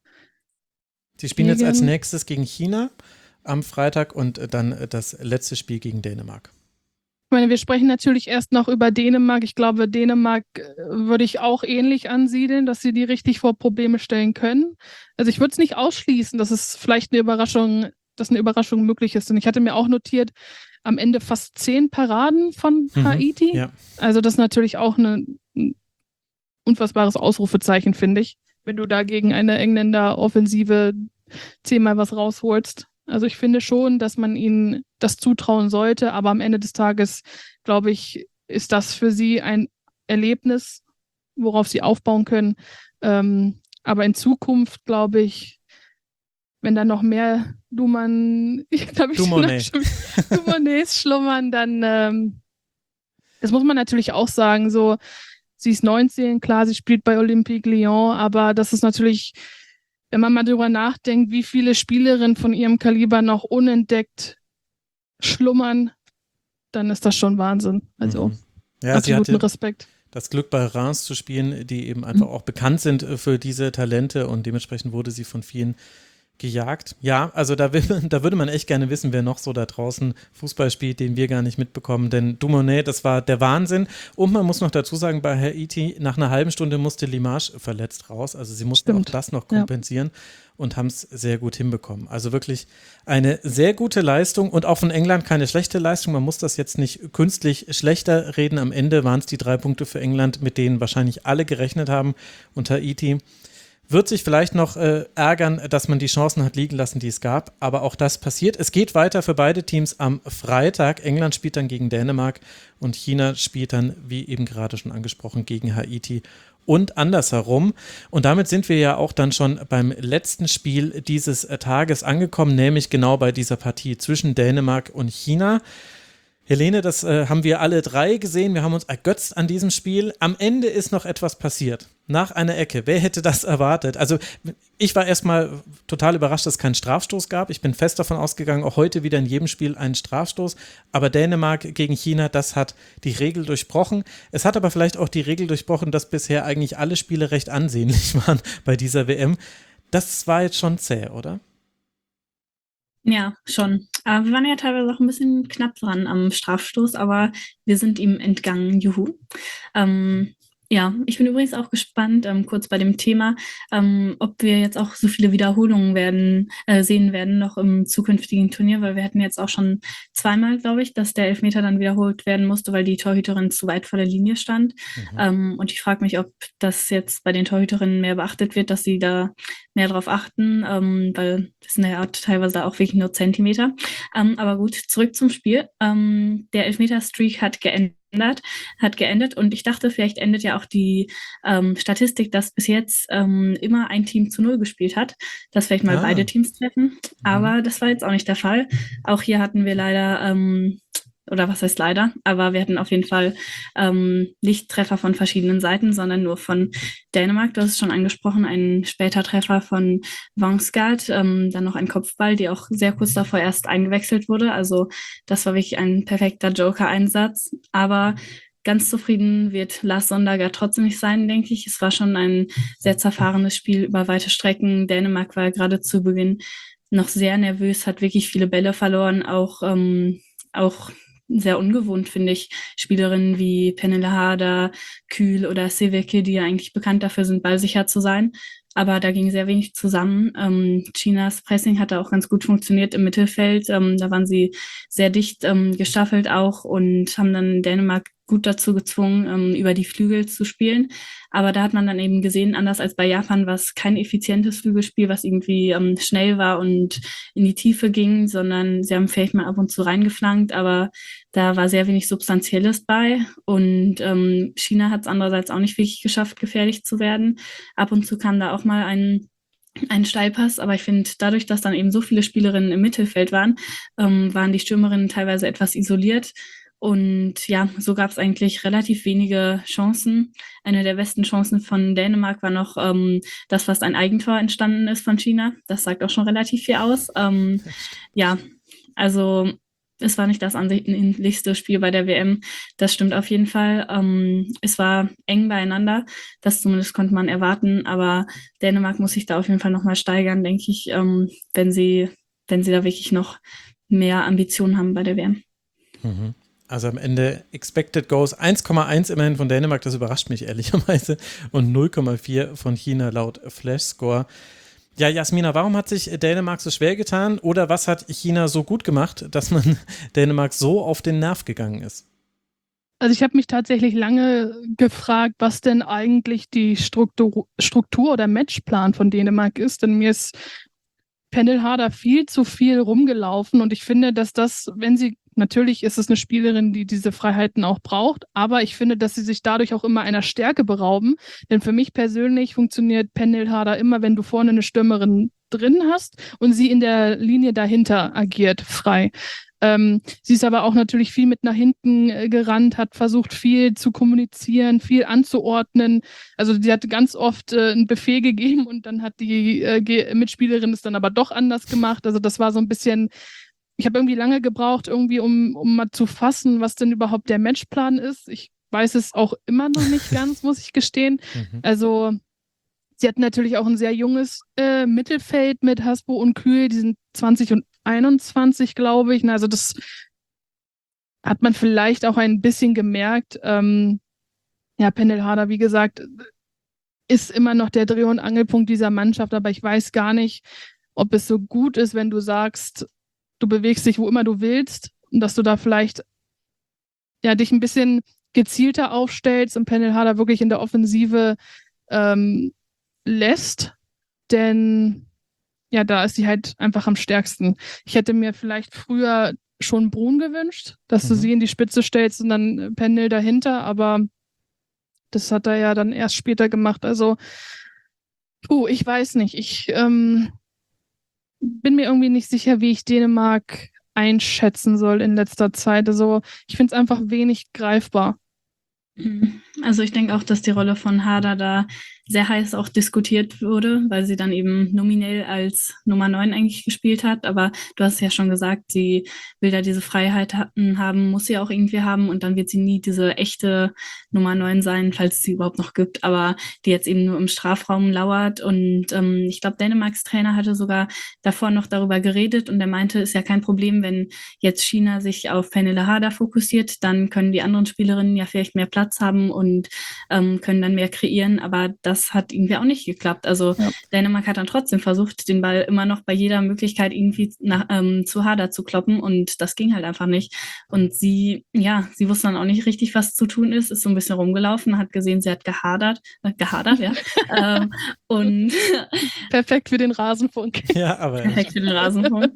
Sie spielen jetzt als Gegen- nächstes gegen China am Freitag und dann das letzte Spiel gegen Dänemark. Ich meine, wir sprechen natürlich erst noch über Dänemark. Ich glaube, Dänemark äh, würde ich auch ähnlich ansiedeln, dass sie die richtig vor Probleme stellen können. Also ich würde es nicht ausschließen, dass es vielleicht eine Überraschung, dass eine Überraschung möglich ist. Und ich hatte mir auch notiert, am Ende fast zehn Paraden von Mhm, Haiti. ja. Also das ist natürlich auch eine, ein unfassbares Ausrufezeichen, finde ich, wenn du da gegen eine Engländer-Offensive zehnmal was rausholst. Also ich finde schon, dass man ihnen das zutrauen sollte, aber am Ende des Tages, glaube ich, ist das für sie ein Erlebnis, worauf sie aufbauen können. Ähm, aber in Zukunft, glaube ich, wenn da noch mehr Duman, ich glaube, ich Dumonet. Dumonets schlummern, dann, ähm, das muss man natürlich auch sagen, so, sie ist neunzehn, klar, sie spielt bei Olympique Lyon, aber das ist natürlich, wenn man mal drüber nachdenkt, wie viele Spielerinnen von ihrem Kaliber noch unentdeckt schlummern, dann ist das schon Wahnsinn. Also Mhm. Ja, sie absoluten hatte Respekt. das Glück, bei Reims zu spielen, die eben einfach auch bekannt sind äh, für diese Talente und dementsprechend wurde sie von vielen gejagt. Ja, also da, will, da würde man echt gerne wissen, wer noch so da draußen Fußball spielt, den wir gar nicht mitbekommen, denn Dumonet, das war der Wahnsinn und man muss noch dazu sagen, bei Haiti, nach einer halben Stunde musste Limage verletzt raus, also sie mussten Stimmt. auch das noch Ja. kompensieren und haben es sehr gut hinbekommen. Also wirklich eine sehr gute Leistung und auch von England keine schlechte Leistung, man muss das jetzt nicht künstlich schlechter reden, am Ende waren es die drei Punkte für England, mit denen wahrscheinlich alle gerechnet haben und Haiti wird sich vielleicht noch äh, ärgern, dass man die Chancen hat liegen lassen, die es gab. Aber auch das passiert. Es geht weiter für beide Teams am Freitag. England spielt dann gegen Dänemark und China spielt dann, wie eben gerade schon angesprochen, gegen Haiti und andersherum. Und damit sind wir ja auch dann schon beim letzten Spiel dieses äh, Tages angekommen, nämlich genau bei dieser Partie zwischen Dänemark und China. Helene, das äh, haben wir alle drei gesehen. Wir haben uns ergötzt an diesem Spiel. Am Ende ist noch etwas passiert. Nach einer Ecke. Wer hätte das erwartet? Also ich war erstmal total überrascht, dass es keinen Strafstoß gab. Ich bin fest davon ausgegangen, auch heute wieder in jedem Spiel einen Strafstoß. Aber Dänemark gegen China, das hat die Regel durchbrochen. Es hat aber vielleicht auch die Regel durchbrochen, dass bisher eigentlich alle Spiele recht ansehnlich waren bei dieser W M. Das war jetzt schon zäh, oder? Ja, schon. Aber wir waren ja teilweise auch ein bisschen knapp dran am Strafstoß, aber wir sind ihm entgangen. Juhu. Ähm, ja, ich bin übrigens auch gespannt, ähm, kurz bei dem Thema, ähm, ob wir jetzt auch so viele Wiederholungen werden, äh, sehen werden noch im zukünftigen Turnier, weil wir hatten jetzt auch schon zweimal, glaube ich, dass der Elfmeter dann wiederholt werden musste, weil die Torhüterin zu weit vor der Linie stand. Mhm. Ähm, und ich frage mich, ob das jetzt bei den Torhüterinnen mehr beachtet wird, dass sie da mehr drauf achten, ähm, weil das sind ja teilweise auch wirklich nur Zentimeter. Ähm, aber gut, zurück zum Spiel. Ähm, der Elfmeter-Streak hat geendet. hat geendet und ich dachte, vielleicht endet ja auch die ähm, Statistik, dass bis jetzt ähm, immer ein Team zu null gespielt hat, dass vielleicht mal Ah. beide Teams treffen, aber das war jetzt auch nicht der Fall. Auch hier hatten wir leider, ähm, oder was heißt leider, aber wir hatten auf jeden Fall ähm, nicht Treffer von verschiedenen Seiten, sondern nur von Dänemark, du hast es schon angesprochen, ein später Treffer von Vangsgaard, ähm, dann noch ein Kopfball, die auch sehr kurz davor erst eingewechselt wurde, also das war wirklich ein perfekter Joker-Einsatz, aber ganz zufrieden wird Lars Sondergaard trotzdem nicht sein, denke ich. Es war schon ein sehr zerfahrenes Spiel über weite Strecken. Dänemark war gerade zu Beginn noch sehr nervös, hat wirklich viele Bälle verloren, auch, ähm, auch sehr ungewohnt, finde ich, Spielerinnen wie Pernille Harder, Kühl oder Seveke, die ja eigentlich bekannt dafür sind, ballsicher zu sein. Aber da ging sehr wenig zusammen. Ähm, Chinas Pressing hat da auch ganz gut funktioniert im Mittelfeld. Ähm, da waren sie sehr dicht ähm, gestaffelt auch und haben dann Dänemark gut dazu gezwungen, ähm, über die Flügel zu spielen. Aber da hat man dann eben gesehen, anders als bei Japan, war es kein effizientes Flügelspiel, was irgendwie ähm, schnell war und in die Tiefe ging, sondern sie haben vielleicht mal ab und zu reingeflankt, aber da war sehr wenig Substanzielles bei. Und ähm, China hat es andererseits auch nicht wirklich geschafft, gefährlich zu werden. Ab und zu kam da auch mal ein ein Steilpass, aber ich finde, dadurch, dass dann eben so viele Spielerinnen im Mittelfeld waren, ähm, waren die Stürmerinnen teilweise etwas isoliert Und ja, so gab es eigentlich relativ wenige Chancen. Eine der besten Chancen von Dänemark war noch, ähm, dass fast ein Eigentor entstanden ist von China. Das sagt auch schon relativ viel aus. Ähm, ja, also es war nicht das ansehnlichste Spiel bei der W M. Das stimmt auf jeden Fall. Ähm, es war eng beieinander. Das zumindest konnte man erwarten. Aber Dänemark muss sich da auf jeden Fall nochmal steigern, denke ich, ähm, wenn sie, wenn sie da wirklich noch mehr Ambitionen haben bei der W M. Mhm. Also am Ende Expected Goals eins Komma eins immerhin von Dänemark, das überrascht mich ehrlicherweise, und null Komma vier von China laut Flashscore. Ja, Jasmina, warum hat sich Dänemark so schwer getan oder was hat China so gut gemacht, dass man Dänemark so auf den Nerv gegangen ist? Also ich habe mich tatsächlich lange gefragt, was denn eigentlich die Struktur, Struktur oder Matchplan von Dänemark ist, denn mir ist Pernille Harder viel zu viel rumgelaufen und ich finde, dass das, wenn sie, natürlich ist es eine Spielerin, die diese Freiheiten auch braucht, aber ich finde, dass sie sich dadurch auch immer einer Stärke berauben, denn für mich persönlich funktioniert Pernille Harder immer, wenn du vorne eine Stürmerin drin hast und sie in der Linie dahinter agiert, frei. Ähm, sie ist aber auch natürlich viel mit nach hinten äh, gerannt, hat versucht, viel zu kommunizieren, viel anzuordnen. Also sie hat ganz oft äh, einen Befehl gegeben und dann hat die äh, Mitspielerin es dann aber doch anders gemacht. Also das war so ein bisschen, ich habe irgendwie lange gebraucht, irgendwie, um, um mal zu fassen, was denn überhaupt der Matchplan ist. Ich weiß es auch immer noch nicht ganz, muss ich gestehen. Mhm. Also sie hat natürlich auch ein sehr junges äh, Mittelfeld mit Hasbro und Kühl, die sind zwanzig und einundzwanzig, glaube ich. Also das hat man vielleicht auch ein bisschen gemerkt. Ähm, ja, Pernille Harder, wie gesagt, ist immer noch der Dreh- und Angelpunkt dieser Mannschaft, aber ich weiß gar nicht, ob es so gut ist, wenn du sagst, du bewegst dich, wo immer du willst und dass du da vielleicht ja, dich ein bisschen gezielter aufstellst und Pernille Harder wirklich in der Offensive ähm, lässt, denn ja, da ist sie halt einfach am stärksten. Ich hätte mir vielleicht früher schon Brun gewünscht, dass du Mhm. sie in die Spitze stellst und dann Pernille dahinter, aber das hat er ja dann erst später gemacht. Also, puh, ich weiß nicht. Ich ähm, bin mir irgendwie nicht sicher, wie ich Dänemark einschätzen soll in letzter Zeit. Also, ich finde es einfach wenig greifbar. Also ich denke auch, dass die Rolle von Harder da sehr heiß auch diskutiert wurde, weil sie dann eben nominell als Nummer neun eigentlich gespielt hat. Aber du hast ja schon gesagt, sie will da diese Freiheit haben, muss sie auch irgendwie haben. Und dann wird sie nie diese echte Nummer neun sein, falls es sie überhaupt noch gibt, aber die jetzt eben nur im Strafraum lauert. Und ähm, ich glaube, Dänemarks Trainer hatte sogar davor noch darüber geredet und er meinte, ist ja kein Problem, wenn jetzt China sich auf Pernille Harder fokussiert, dann können die anderen Spielerinnen ja vielleicht mehr Platz haben und ähm, können dann mehr kreieren, aber das hat irgendwie auch nicht geklappt. Also ja. Dänemark hat dann trotzdem versucht, den Ball immer noch bei jeder Möglichkeit irgendwie nach, ähm, zu Harder zu kloppen und das ging halt einfach nicht. Und sie, ja, sie wusste dann auch nicht richtig, was zu tun ist, ist so ein bisschen rumgelaufen, hat gesehen, sie hat gehadert, äh, gehadert, ja. ähm, und perfekt für den Rasenfunk. Ja, aber perfekt für den Rasenfunk.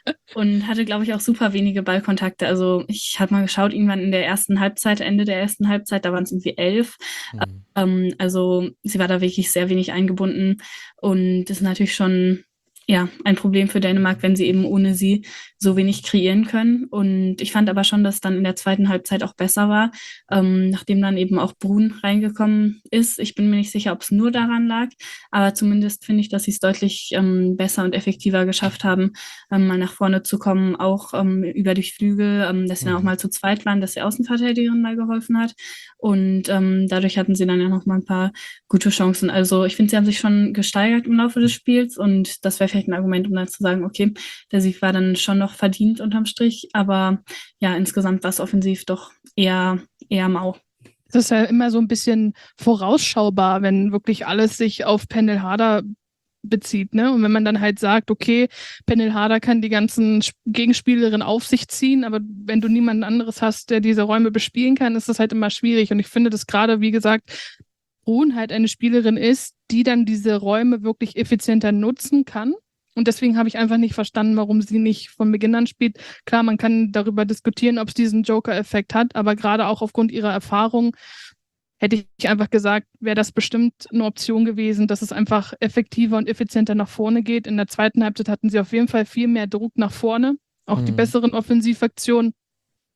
Und hatte, glaube ich, auch super wenige Ballkontakte. Also ich habe mal geschaut, irgendwann in der ersten Halbzeit, Ende der ersten Halbzeit, da waren es irgendwie elf. Mhm. Ähm, also sie war da wirklich sehr wenig eingebunden und das ist natürlich schon ja ein Problem für Dänemark, wenn sie eben ohne sie so wenig kreieren können. Und ich fand aber schon, dass dann in der zweiten Halbzeit auch besser war, ähm, nachdem dann eben auch Brun reingekommen ist. Ich bin mir nicht sicher, ob es nur daran lag, aber zumindest finde ich, dass sie es deutlich ähm, besser und effektiver geschafft haben, ähm, mal nach vorne zu kommen, auch ähm, über die Flügel, ähm, dass sie dann auch mal zu zweit waren, dass die Außenverteidigerin mal geholfen hat. Und ähm, dadurch hatten sie dann ja noch mal ein paar gute Chancen. Also ich finde, sie haben sich schon gesteigert im Laufe des Spiels und das wäre vielleicht ein Argument, um dann zu sagen, okay, der Sieg war dann schon noch verdient unterm Strich, aber ja, insgesamt war es offensiv doch eher, eher mau. Das ist ja immer so ein bisschen vorausschaubar, wenn wirklich alles sich auf Pernille Harder bezieht, ne? Und wenn man dann halt sagt, okay, Pernille Harder kann die ganzen Gegenspielerinnen auf sich ziehen, aber wenn du niemanden anderes hast, der diese Räume bespielen kann, ist das halt immer schwierig. Und ich finde, dass gerade, wie gesagt, Brun halt eine Spielerin ist, die dann diese Räume wirklich effizienter nutzen kann. Und deswegen habe ich einfach nicht verstanden, warum sie nicht von Beginn an spielt. Klar, man kann darüber diskutieren, ob es diesen Joker-Effekt hat, aber gerade auch aufgrund ihrer Erfahrung hätte ich einfach gesagt, wäre das bestimmt eine Option gewesen, dass es einfach effektiver und effizienter nach vorne geht. In der zweiten Halbzeit hatten sie auf jeden Fall viel mehr Druck nach vorne, auch mhm. die besseren Offensivaktionen.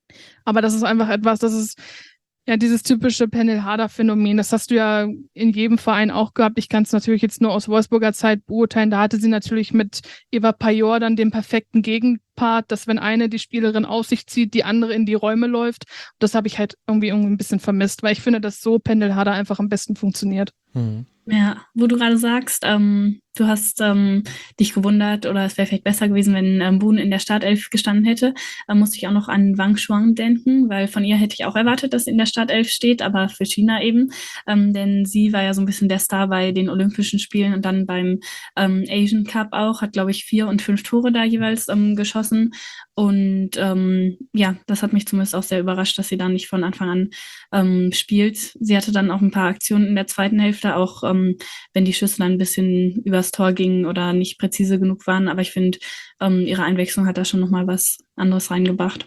Aber das ist einfach etwas, das ist ja dieses typische Penel-Harder-Phänomen. Das hast du ja in jedem Verein auch gehabt. Ich kann es natürlich jetzt nur aus Wolfsburger Zeit beurteilen. Da hatte sie natürlich mit Eva Pajor dann den perfekten Gegenpart, dass wenn eine die Spielerin auf sich zieht, die andere in die Räume läuft. Das habe ich halt irgendwie, irgendwie ein bisschen vermisst, weil ich finde, dass so Penel-Harder einfach am besten funktioniert. Mhm. Ja, wo du gerade sagst, ähm, du hast ähm, dich gewundert oder es wäre vielleicht besser gewesen, wenn ähm, Boone in der Startelf gestanden hätte, äh, musste ich auch noch an Wang Shuang denken, weil von ihr hätte ich auch erwartet, dass sie in der Startelf steht, aber für China eben, ähm, denn sie war ja so ein bisschen der Star bei den Olympischen Spielen und dann beim ähm, Asian Cup auch, hat glaube ich vier und fünf Tore da jeweils ähm, geschossen und ähm, ja, das hat mich zumindest auch sehr überrascht, dass sie da nicht von Anfang an ähm, spielt. Sie hatte dann auch ein paar Aktionen in der zweiten Hälfte, auch ähm, wenn die Schüsse dann ein bisschen übers Tor gingen oder nicht präzise genug waren. Aber ich finde, ähm, ihre Einwechslung hat da schon nochmal was anderes reingebracht.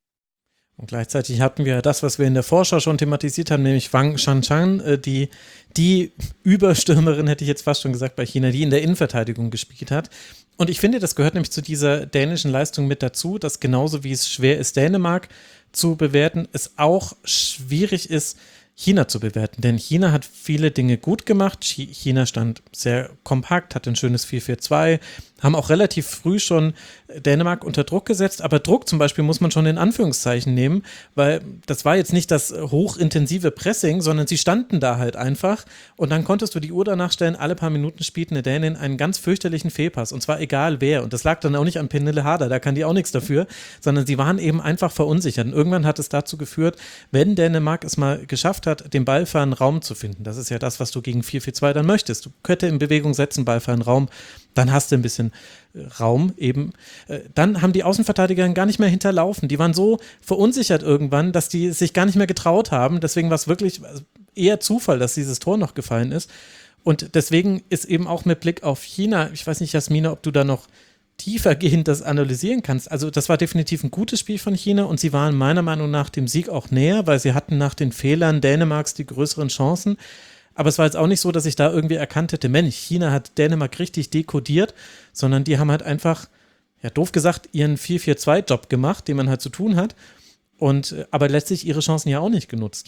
Und gleichzeitig hatten wir das, was wir in der Vorschau schon thematisiert haben, nämlich Wang Shanchan, äh, die, die Überstürmerin, hätte ich jetzt fast schon gesagt, bei China, die in der Innenverteidigung gespielt hat. Und ich finde, das gehört nämlich zu dieser dänischen Leistung mit dazu, dass genauso wie es schwer ist, Dänemark zu bewerten, es auch schwierig ist, China zu bewerten. Denn China hat viele Dinge gut gemacht. China stand sehr kompakt, hatte ein schönes vier vier zwei, haben auch relativ früh schon Dänemark unter Druck gesetzt. Aber Druck zum Beispiel muss man schon in Anführungszeichen nehmen, weil das war jetzt nicht das hochintensive Pressing, sondern sie standen da halt einfach und dann konntest du die Uhr danach stellen, alle paar Minuten spielt eine Dänin einen ganz fürchterlichen Fehlpass und zwar egal wer. Und das lag dann auch nicht an Pernille Harder, da kann die auch nichts dafür, sondern sie waren eben einfach verunsichert. Und irgendwann hat es dazu geführt, wenn Dänemark es mal geschafft hat, den ballfernen Raum zu finden, das ist ja das, was du gegen vier vier zwei dann möchtest. Du Kette in Bewegung setzen, ballfernen Raum, dann hast du ein bisschen Raum eben. Dann haben die Außenverteidiger gar nicht mehr hinterlaufen. Die waren so verunsichert irgendwann, dass die sich gar nicht mehr getraut haben. Deswegen war es wirklich eher Zufall, dass dieses Tor noch gefallen ist. Und deswegen ist eben auch mit Blick auf China, ich weiß nicht, Jasmina, ob du da noch tiefergehend das analysieren kannst. Also das war definitiv ein gutes Spiel von China und sie waren meiner Meinung nach dem Sieg auch näher, weil sie hatten nach den Fehlern Dänemarks die größeren Chancen. Aber es war jetzt auch nicht so, dass ich da irgendwie erkannt hätte, Mensch, China hat Dänemark richtig dekodiert, sondern die haben halt einfach, ja doof gesagt, ihren vier vier zwei Job gemacht, den man halt zu tun hat, und aber letztlich ihre Chancen ja auch nicht genutzt.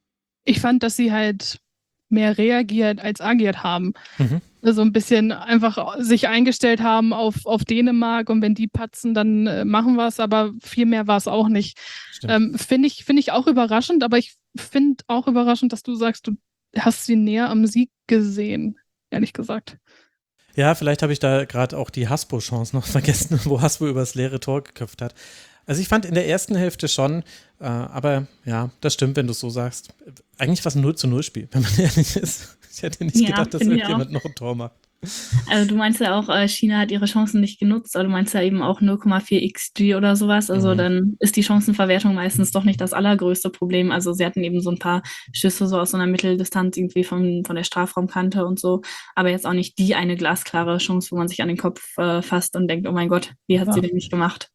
Ich fand, dass sie halt mehr reagiert als agiert haben. Mhm. Also ein bisschen einfach sich eingestellt haben auf, auf Dänemark und wenn die patzen, dann äh, machen wir es, aber viel mehr war es auch nicht. Ähm, finde ich, finde ich auch überraschend, aber ich finde auch überraschend, dass du sagst, du hast sie näher am Sieg gesehen, ehrlich gesagt. Ja, vielleicht habe ich da gerade auch die Haspo-Chance noch vergessen, wo Haspo übers leere Tor geköpft hat. Also ich fand in der ersten Hälfte schon, äh, aber ja, das stimmt, wenn du es so sagst. Eigentlich war es ein null zu null Spiel, wenn man ehrlich ist. Ich hätte nicht Ja, gedacht, dass finde ich irgendjemand noch ein Tor macht. Also du meinst ja auch, äh, China hat ihre Chancen nicht genutzt, aber du meinst ja eben auch null Komma vier X G oder sowas. Also Mhm. dann ist die Chancenverwertung meistens doch nicht das allergrößte Problem. Also sie hatten eben so ein paar Schüsse so aus so einer Mitteldistanz irgendwie von, von der Strafraumkante und so, aber jetzt auch nicht die eine glasklare Chance, wo man sich an den Kopf äh, fasst und denkt, oh mein Gott, wie hat Ja. sie denn nicht gemacht?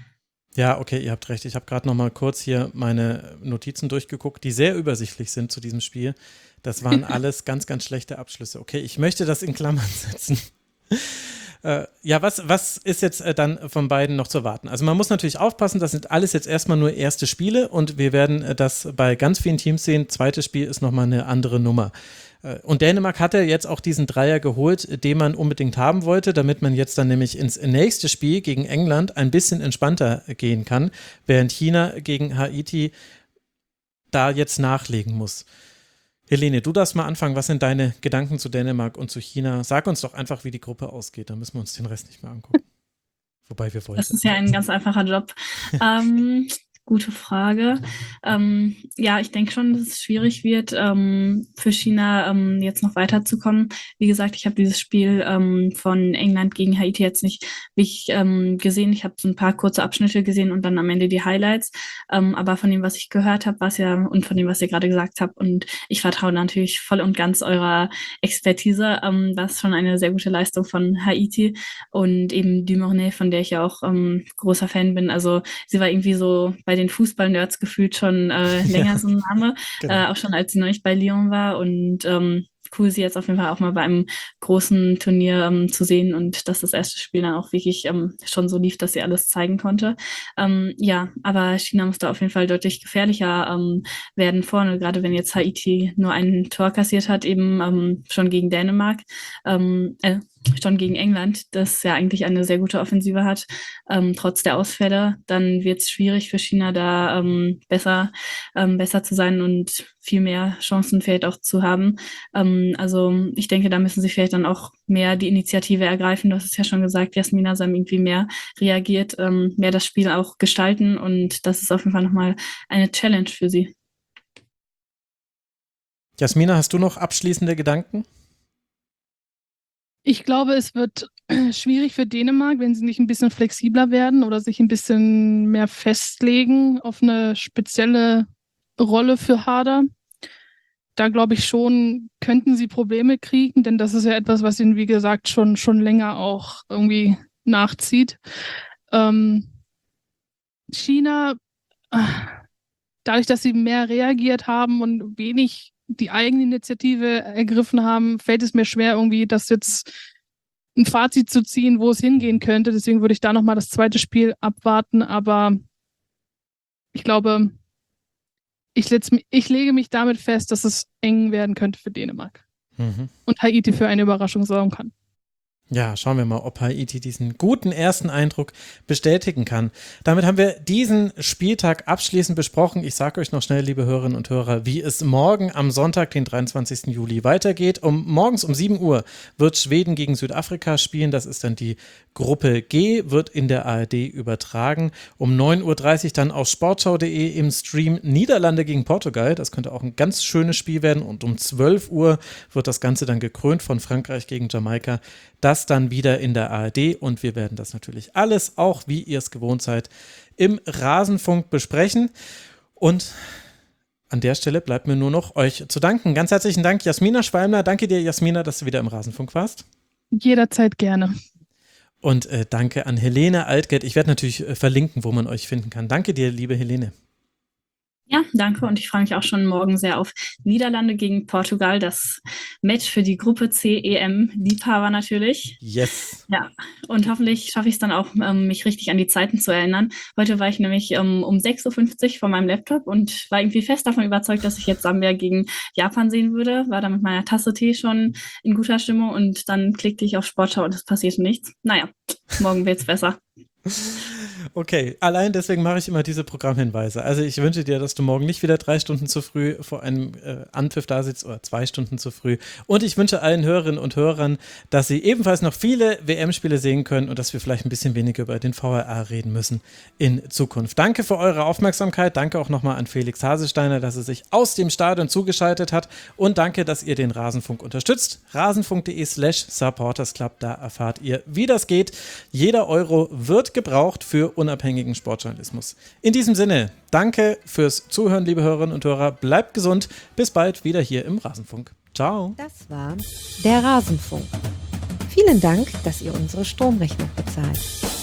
Ja, okay, ihr habt recht. Ich habe gerade noch mal kurz hier meine Notizen durchgeguckt, die sehr übersichtlich sind zu diesem Spiel. Das waren alles ganz, ganz schlechte Abschlüsse. Okay, ich möchte das in Klammern setzen. äh, ja, was, was ist jetzt äh, dann von beiden noch zu erwarten? Also man muss natürlich aufpassen, das sind alles jetzt erstmal nur erste Spiele und wir werden äh, das bei ganz vielen Teams sehen. Zweites Spiel ist nochmal eine andere Nummer. Äh, und Dänemark hat ja jetzt auch diesen Dreier geholt, den man unbedingt haben wollte, damit man jetzt dann nämlich ins nächste Spiel gegen England ein bisschen entspannter gehen kann, während China gegen Haiti da jetzt nachlegen muss. Helene, du darfst mal anfangen. Was sind deine Gedanken zu Dänemark und zu China? Sag uns doch einfach, wie die Gruppe ausgeht. Dann müssen wir uns den Rest nicht mehr angucken. Wobei wir wollen. Das ist ja ein ganz einfacher Job. ähm, gute Frage. Ähm, ja, ich denke schon, dass es schwierig wird, ähm, für China ähm, jetzt noch weiterzukommen. Wie gesagt, ich habe dieses Spiel ähm, von England gegen Haiti jetzt nicht wirklich ähm, gesehen. Ich habe so ein paar kurze Abschnitte gesehen und dann am Ende die Highlights. Ähm, aber von dem, was ich gehört habe, was ja und von dem, was ihr gerade gesagt habt, und ich vertraue natürlich voll und ganz eurer Expertise. Ähm, das ist schon eine sehr gute Leistung von Haiti und eben Dumornay, von der ich ja auch ähm, großer Fan bin. Also sie war irgendwie so bei den Fußball-Nerds gefühlt schon äh, länger so ein Name, Genau. äh, auch schon als sie noch nicht bei Lyon war und ähm, cool, sie jetzt auf jeden Fall auch mal bei einem großen Turnier ähm, zu sehen und dass das erste Spiel dann auch wirklich ähm, schon so lief, dass sie alles zeigen konnte. Ähm, ja, aber China muss da auf jeden Fall deutlich gefährlicher ähm, werden vorne, gerade wenn jetzt Haiti nur ein Tor kassiert hat, eben ähm, schon gegen Dänemark, ähm, äh, schon gegen England, das ja eigentlich eine sehr gute Offensive hat, ähm, trotz der Ausfälle, dann wird es schwierig für China da ähm, besser, ähm, besser zu sein und viel mehr Chancen vielleicht auch zu haben. Ähm, also ich denke, da müssen sie vielleicht dann auch mehr die Initiative ergreifen. Du hast es ja schon gesagt, Jasmina, sie haben irgendwie mehr reagiert, ähm, mehr das Spiel auch gestalten und das ist auf jeden Fall nochmal eine Challenge für sie. Jasmina, hast du noch abschließende Gedanken? Ich glaube, es wird schwierig für Dänemark, wenn sie nicht ein bisschen flexibler werden oder sich ein bisschen mehr festlegen auf eine spezielle Rolle für Harder. Da glaube ich schon, könnten sie Probleme kriegen, denn das ist ja etwas, was ihnen, wie gesagt, schon, schon länger auch irgendwie nachzieht. Ähm, China, dadurch, dass sie mehr reagiert haben und wenig die Eigeninitiative ergriffen haben, fällt es mir schwer, irgendwie das jetzt ein Fazit zu ziehen, wo es hingehen könnte. Deswegen würde ich da nochmal das zweite Spiel abwarten. Aber ich glaube, ich, letz, ich lege mich damit fest, dass es eng werden könnte für Dänemark. Mhm. Und Haiti für eine Überraschung sorgen kann. Ja, schauen wir mal, ob Haiti diesen guten ersten Eindruck bestätigen kann. Damit haben wir diesen Spieltag abschließend besprochen. Ich sage euch noch schnell, liebe Hörerinnen und Hörer, wie es morgen am Sonntag, den dreiundzwanzigsten Juli, weitergeht. Um, morgens um sieben Uhr wird Schweden gegen Südafrika spielen. Das ist dann die Gruppe G, wird in der A R D übertragen. Um neun Uhr dreißig dann auf sportschau punkt de im Stream Niederlande gegen Portugal. Das könnte auch ein ganz schönes Spiel werden. Und um zwölf Uhr wird das Ganze dann gekrönt von Frankreich gegen Jamaika. Das dann wieder in der A R D und wir werden das natürlich alles, auch wie ihr es gewohnt seid, im Rasenfunk besprechen. Und an der Stelle bleibt mir nur noch euch zu danken. Ganz herzlichen Dank, Jasmina Schwalmler. Danke dir, Jasmina, dass du wieder im Rasenfunk warst. Jederzeit gerne. Und äh, danke an Helene Altgeld. Ich werde natürlich äh, verlinken, wo man euch finden kann. Danke dir, liebe Helene. Ja, danke und ich freue mich auch schon morgen sehr auf Niederlande gegen Portugal, das Match für die Gruppe C E M-Liebhaber natürlich. Yes. Ja, und hoffentlich schaffe ich es dann auch, ähm, mich richtig an die Zeiten zu erinnern. Heute war ich nämlich ähm, um sechs Uhr fünfzig vor meinem Laptop und war irgendwie fest davon überzeugt, dass ich jetzt Sambia gegen Japan sehen würde. War da mit meiner Tasse Tee schon in guter Stimmung und dann klickte ich auf Sportschau und es passierte nichts. Naja, morgen wird's besser. Okay, allein deswegen mache ich immer diese Programmhinweise. Also ich wünsche dir, dass du morgen nicht wieder drei Stunden zu früh vor einem äh, Anpfiff da sitzt oder zwei Stunden zu früh. Und ich wünsche allen Hörerinnen und Hörern, dass sie ebenfalls noch viele W M-Spiele sehen können und dass wir vielleicht ein bisschen weniger über den V R A reden müssen in Zukunft. Danke für eure Aufmerksamkeit. Danke auch nochmal an Felix Hasesteiner, dass er sich aus dem Stadion zugeschaltet hat. Und danke, dass ihr den Rasenfunk unterstützt. rasenfunk.de slash supportersclub. Da erfahrt ihr, wie das geht. Jeder Euro wird gebraucht für unabhängigen Sportjournalismus. In diesem Sinne, danke fürs Zuhören, liebe Hörerinnen und Hörer. Bleibt gesund. Bis bald wieder hier im Rasenfunk. Ciao. Das war der Rasenfunk. Vielen Dank, dass ihr unsere Stromrechnung bezahlt.